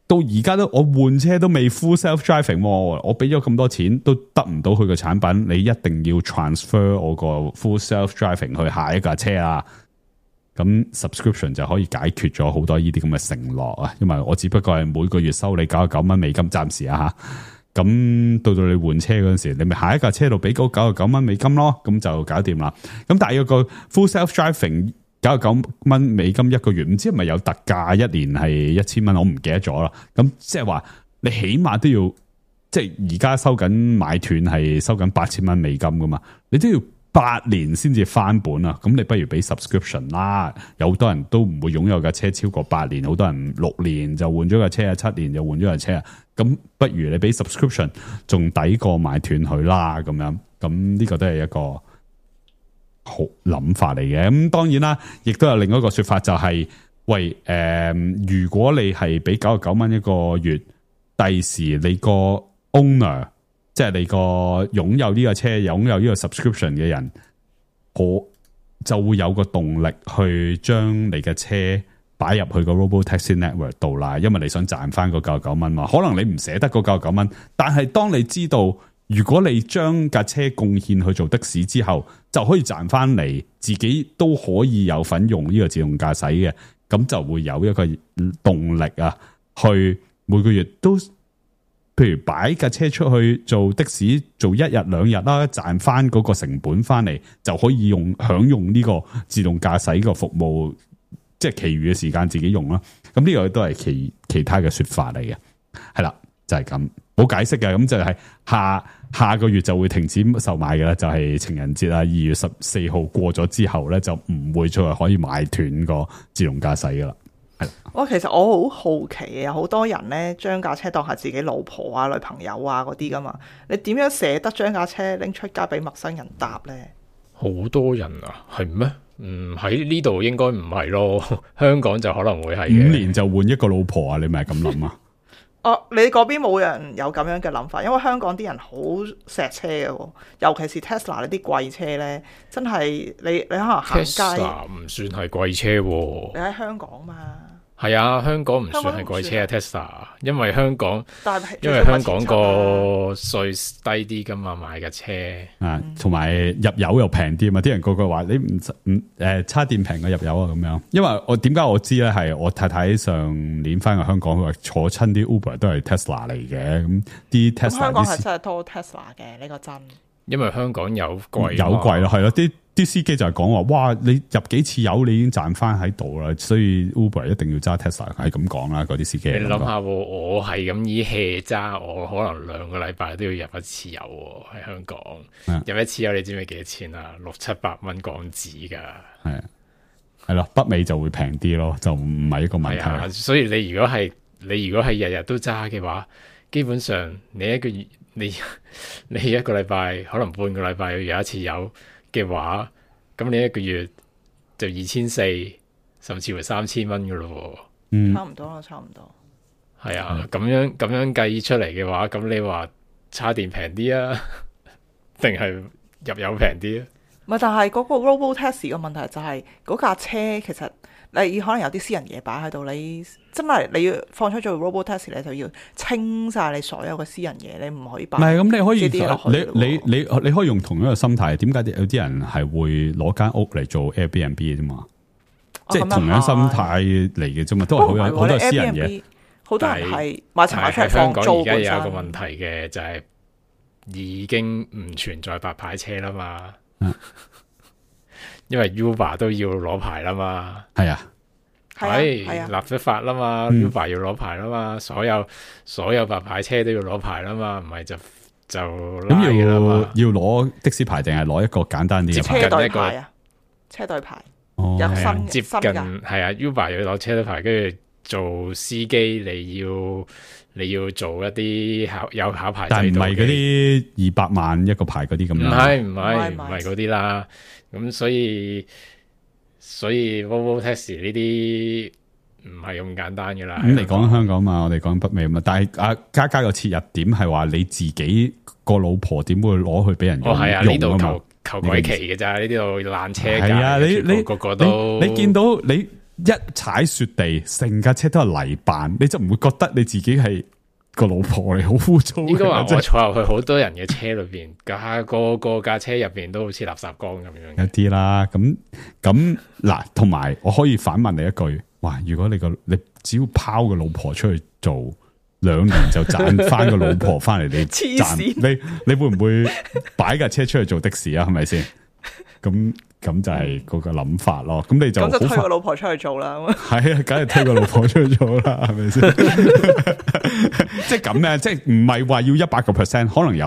Speaker 4: 到而家都我換車都未 full self driving， 我俾咗咁多錢都得唔到佢個產品，你一定要 transfer 我個 full self driving 去下一架車啊！咁 subscription 就可以解決咗好多呢啲咁嘅承諾啊，因為我只不過係每個月收你99蚊美金，暫時啊吓。咁到你換車嗰陣時，你咪下一架車度俾嗰99蚊美金咯，咁就搞掂啦。咁但係有個 full self driving 99蚊美金一個月，唔知係咪有特價，一年係1000蚊，我唔記得咗啦。咁即係話你起碼都要，即係而家收緊買斷係收緊8000蚊美金噶嘛，你都要8年先至翻本啊。咁你不如俾 subscription 啦。有好多人都唔會擁有架車超過8年，好多人6年就換咗架車啊，7年就換咗架車啊。咁不如你俾 subscription 仲抵過買斷佢啦，咁樣。咁呢個都係一個好諗法嚟嘅。咁當然啦，亦都有另一個說法就係、喂，如果你係俾99蚊一個月，第時你個 owner， 即係你個擁有呢個車、擁有呢個 subscription 嘅人，我就會有個動力去將你嘅車擺入去個 Robotaxi Network 度啦，因為你想賺翻嗰99蚊嘛。可能你唔捨得嗰99蚊，但係當你知道，如果你將架車貢獻去做的士之後，就可以賺翻嚟，自己都可以有份用呢個自動駕駛嘅，咁就會有一個動力啊，去每個月都，譬如擺架車出去做的士，做1日2日啦，賺翻嗰個成本翻嚟，就可以享用呢個自動駕駛個服務，即係其餘嘅時間自己用啦。咁呢個都係其他嘅說法嚟嘅，係啦，就係咁。冇解釋嘅，咁就係下個月就會停止售賣嘅啦，就係情人節啊，2月14號過咗之後咧，就唔會再可以買斷個自動駕駛噶啦。係，
Speaker 3: 其實我好好奇嘅，有好多人咧將架車當係自己老婆啊、女朋友啊嗰啲噶嘛，你點樣捨得將架車拎出街俾陌生人搭咧？
Speaker 5: 好多人啊，係咩？喺呢度應該唔係咯，香港就可能會係
Speaker 4: 5年就換一個老婆啊？你咪咁諗啊？
Speaker 3: 你嗰邊冇人有咁樣嘅諗法，因為香港啲人好錫車嘅，尤其是 Tesla 呢啲貴車咧，真係你可能行街
Speaker 5: Tesla 唔算係貴車喎。
Speaker 3: 你喺香港嘛？
Speaker 5: 係啊，香港唔算係貴車啊 Tesla， 因為香港個稅低啲噶嘛，買嘅車
Speaker 4: 啊，同埋入油又平啲嘛，啲人個話你唔叉電平過入油啊咁樣。因為我點解我知咧，係我太太上年翻去香港，佢話坐親啲 Uber 都係 Tesla 嚟嘅，咁啲 Tesla
Speaker 3: 香港係真係多 Tesla 嘅，呢個真。
Speaker 5: 因為香港有貴
Speaker 4: 咯，係咯，啲司機就係講話，哇！你入幾次油，你已經賺翻喺度啦，所以 Uber 一定要揸 Tesla， 係咁講啦。嗰啲司機，
Speaker 5: 你諗下，我係咁以 hea 揸，我可能2個禮拜都要入一次油喺香港。入一次油你知唔知幾多錢啊？600-700蚊港紙噶。係咯，北美就會平啲咯，就唔係一個問題。 所以你如果係日日都揸嘅話，基本上你一個月你一個禮拜可能半個禮拜要入一次油嘅話，咁你一個月就2400，甚至乎3000蚊噶咯。
Speaker 3: 差唔多啦，差唔多。
Speaker 5: 係啊，咁樣計出嚟嘅話，咁你話叉電平啲啊，定係入油平啲啊？
Speaker 3: 唔係，但係嗰個 Robotaxi 嘅問題就係嗰架車其實你可能有啲私人嘢擺喺度，你真係你要放出做 Robotaxi，你就要清晒你所有嘅私人嘢，你唔可以擺。唔係咁，你可以
Speaker 4: 你可以用同一個心態。點解有啲人係會攞間屋嚟做 Airbnb 啫嘛？即係同樣心態嚟嘅啫嘛，都係好多私人嘢。
Speaker 3: 好多人係買層樓出嚟放租。香港而家有一個
Speaker 5: 問題嘅就係已經唔存在白牌車啦嘛。因為 Uber 都要攞牌啦嘛，
Speaker 4: 係啊，
Speaker 5: 立咗法啦嘛，Uber 要攞牌啦嘛，所有白牌車都要攞牌啦嘛，唔係就咁
Speaker 4: 要攞的士牌定係攞一個簡單啲嘅牌？
Speaker 3: 車隊牌啊，車隊牌，有新
Speaker 5: 接近係啊 ，Uber 要攞車隊牌，跟住做司機你要做一啲有考牌制度，
Speaker 4: 但係唔係嗰啲200萬一個牌嗰啲咁樣，
Speaker 5: 唔係嗰啲啦。咁所以 Robotaxi 呢啲唔係咁簡單噶啦。咁
Speaker 4: 你講香港嘛，我哋講北美嘛，但係嘉嘉個切入點係話你自己個老婆點會攞去俾人用？
Speaker 5: 係啊，呢度求鬼奇嘅咋？呢度爛車，
Speaker 4: 係啊，你
Speaker 5: 個個都
Speaker 4: 你見到一踩雪地，成架車都係泥扮，你就唔會覺得你自己係個老婆嚟，好污糟嘅。
Speaker 5: 應該話我
Speaker 4: 即係
Speaker 5: 坐入去好多人嘅車裏邊，個架車入邊都好似垃圾缸咁樣
Speaker 4: 有
Speaker 5: 嘅。
Speaker 4: 啲啦，咁嗱，同埋我可以反問你一句，哇！如果你只要拋個老婆出去做2年就賺翻個老婆翻嚟，你
Speaker 3: 黐
Speaker 4: 賺
Speaker 3: 線
Speaker 4: 你會唔會擺架車出去做的士啊？係咪先？咁就係嗰個諗法咯。咁你就
Speaker 3: 咁就推
Speaker 4: 好快
Speaker 3: 個老婆出去做啦。
Speaker 4: 係啊，梗係推個老婆出去做啦，係咪先？即係咁咧，即係唔係話要100%，可能有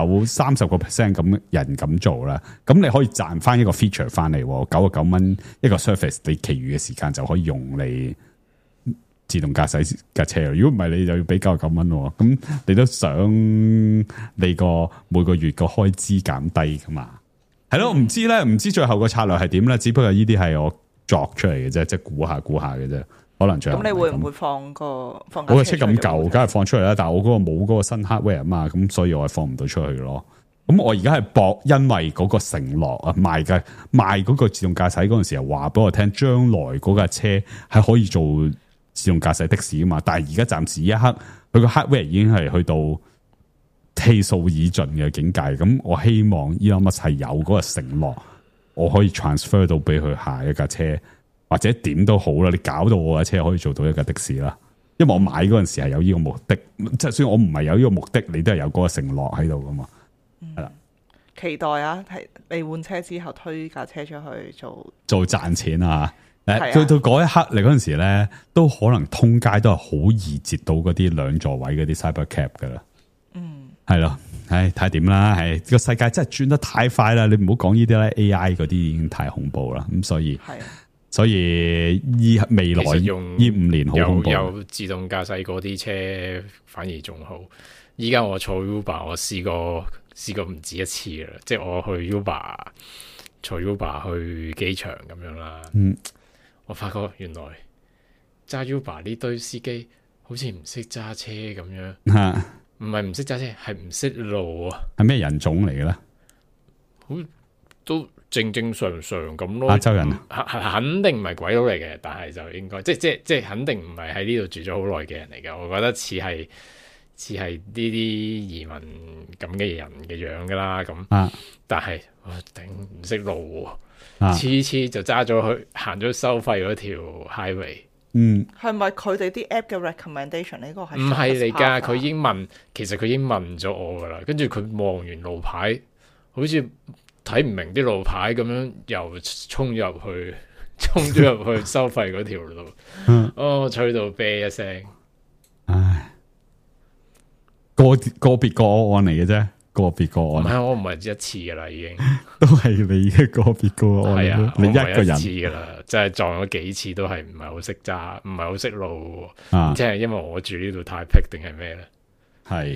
Speaker 4: 30% 咁人咁做啦。咁你可以賺翻一個 feature 翻嚟，99蚊一個 service，你其餘嘅時間就可以用嚟自動駕駛架車。如果唔係，你就要俾99蚊。咁你都想你個每個月個開支減低噶嘛？係咯，唔知咧，唔知最後個策略係點咧？只不過呢啲係我作出嚟嘅啫，即係估下嘅啫。可能最後
Speaker 3: 咁你會唔會放架
Speaker 4: 我個車咁舊，
Speaker 3: 出去
Speaker 4: 梗係放出嚟啦。但係我嗰個冇嗰個新 hardware 啊嘛，咁所以我係放唔到出去咯。咁我而家係搏，因為嗰個承諾啊，賣嗰個自動駕駛嗰陣時候話俾我聽，將來嗰架車係可以做自動駕駛的士啊嘛。但係而家暫時一刻，佢個 hardware 已經係去到氣數已盡嘅境界。咁我希望 Elon Musk 係有嗰個承諾，我可以 transfer 到俾佢下一架車。或者點都好啦，你搞到我架車可以做到一架的士啦。因為我買嗰陣時係有呢個目的，就算我唔係有呢個目的，你都係有嗰個承諾喺度噶嘛。係啦，
Speaker 3: 期待啊！係你換車之後推架車出去
Speaker 4: 做賺錢啊！
Speaker 3: 係啊
Speaker 4: 到嗰一刻你嗰陣時咧，都可能通街都係好易截到嗰啲2座位嗰啲 Cybercab 噶啦。係咯，睇下點啦。係個世界真係轉得太快啦！你唔好講呢啲咧 AI 嗰啲已經太恐怖啦。咁所以未來
Speaker 5: 其實用
Speaker 4: 呢5年好恐怖。
Speaker 5: 有自動駕駛嗰啲車反而仲好。依家我坐 Uber， 我試過唔止一次啦。即係我去 Uber 坐 Uber 去機場咁樣啦。我發覺原來揸 Uber 呢堆司機好似唔識揸車咁樣。唔係唔識揸車，係唔識路啊！
Speaker 4: 係咩人種嚟嘅咧？
Speaker 5: 好都正常咁咯。
Speaker 4: 亞洲人
Speaker 5: 肯定唔係鬼佬嚟嘅，但係就應該即係肯定唔係喺呢度住咗好耐嘅人嚟嘅。我覺得似係呢啲移民咁嘅人嘅樣噶啦。咁，但係我頂唔識路喎，次就揸咗去行咗收費嗰條 highway。
Speaker 3: 係咪佢哋啲 app 嘅 recommendation 呢個係
Speaker 5: 唔係嚟㗎？佢已經問，其實佢已經問咗我噶啦。跟住佢望完路牌，好似睇唔明啲路牌咁樣，又衝咗入去收費嗰條路。吹到啤一聲。
Speaker 4: 唉，個別個案嚟嘅啫，個別個案。
Speaker 5: 唔係，我唔係一次噶啦，已經
Speaker 4: 都係你嘅個別個案。
Speaker 5: 係啊，
Speaker 4: 你一個人
Speaker 5: 一次噶啦，即係撞咗幾次都係唔係好識揸，唔係好識路。即係因為我住呢度太僻定係咩咧？
Speaker 4: 係，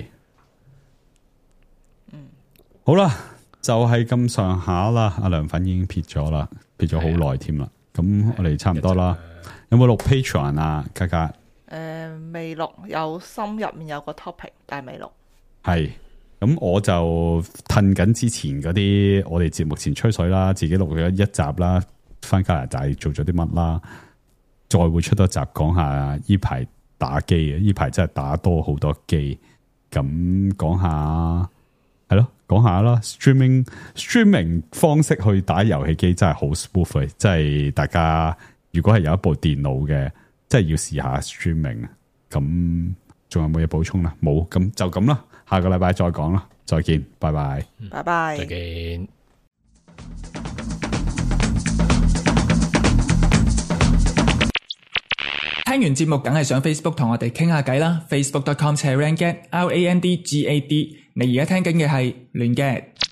Speaker 4: 好啦，就係咁上下啦。阿梁粉已經撇咗啦，撇咗好耐添啦。咁我哋差唔多啦。有冇錄 Patreon 啊？嘉嘉？
Speaker 3: 未錄，有心入面有個 topic，但係未錄。
Speaker 4: 係，咁我就褪緊之前嗰啲我哋節目前吹水啦，自己錄咗1集啦，翻加拿大做咗啲乜啦，再會出多集講下呢排打機嘅，呢排真係打多好多機，咁講下係咯，講下啦 streaming 方式去打遊戲機真係好 smooth 嘅，即係大家如果係有一部電腦嘅，真係要試下 streaming。咁仲有冇嘢補充啦？冇，咁就咁啦。下個禮拜再講啦，再見，拜拜，
Speaker 3: 拜拜，
Speaker 5: 再見。
Speaker 1: 聽完節目梗係上 Facebook 同我哋傾下偈啦 ，facebook.com/randgad，RANDGAD。你而家聽緊嘅係亂 gad。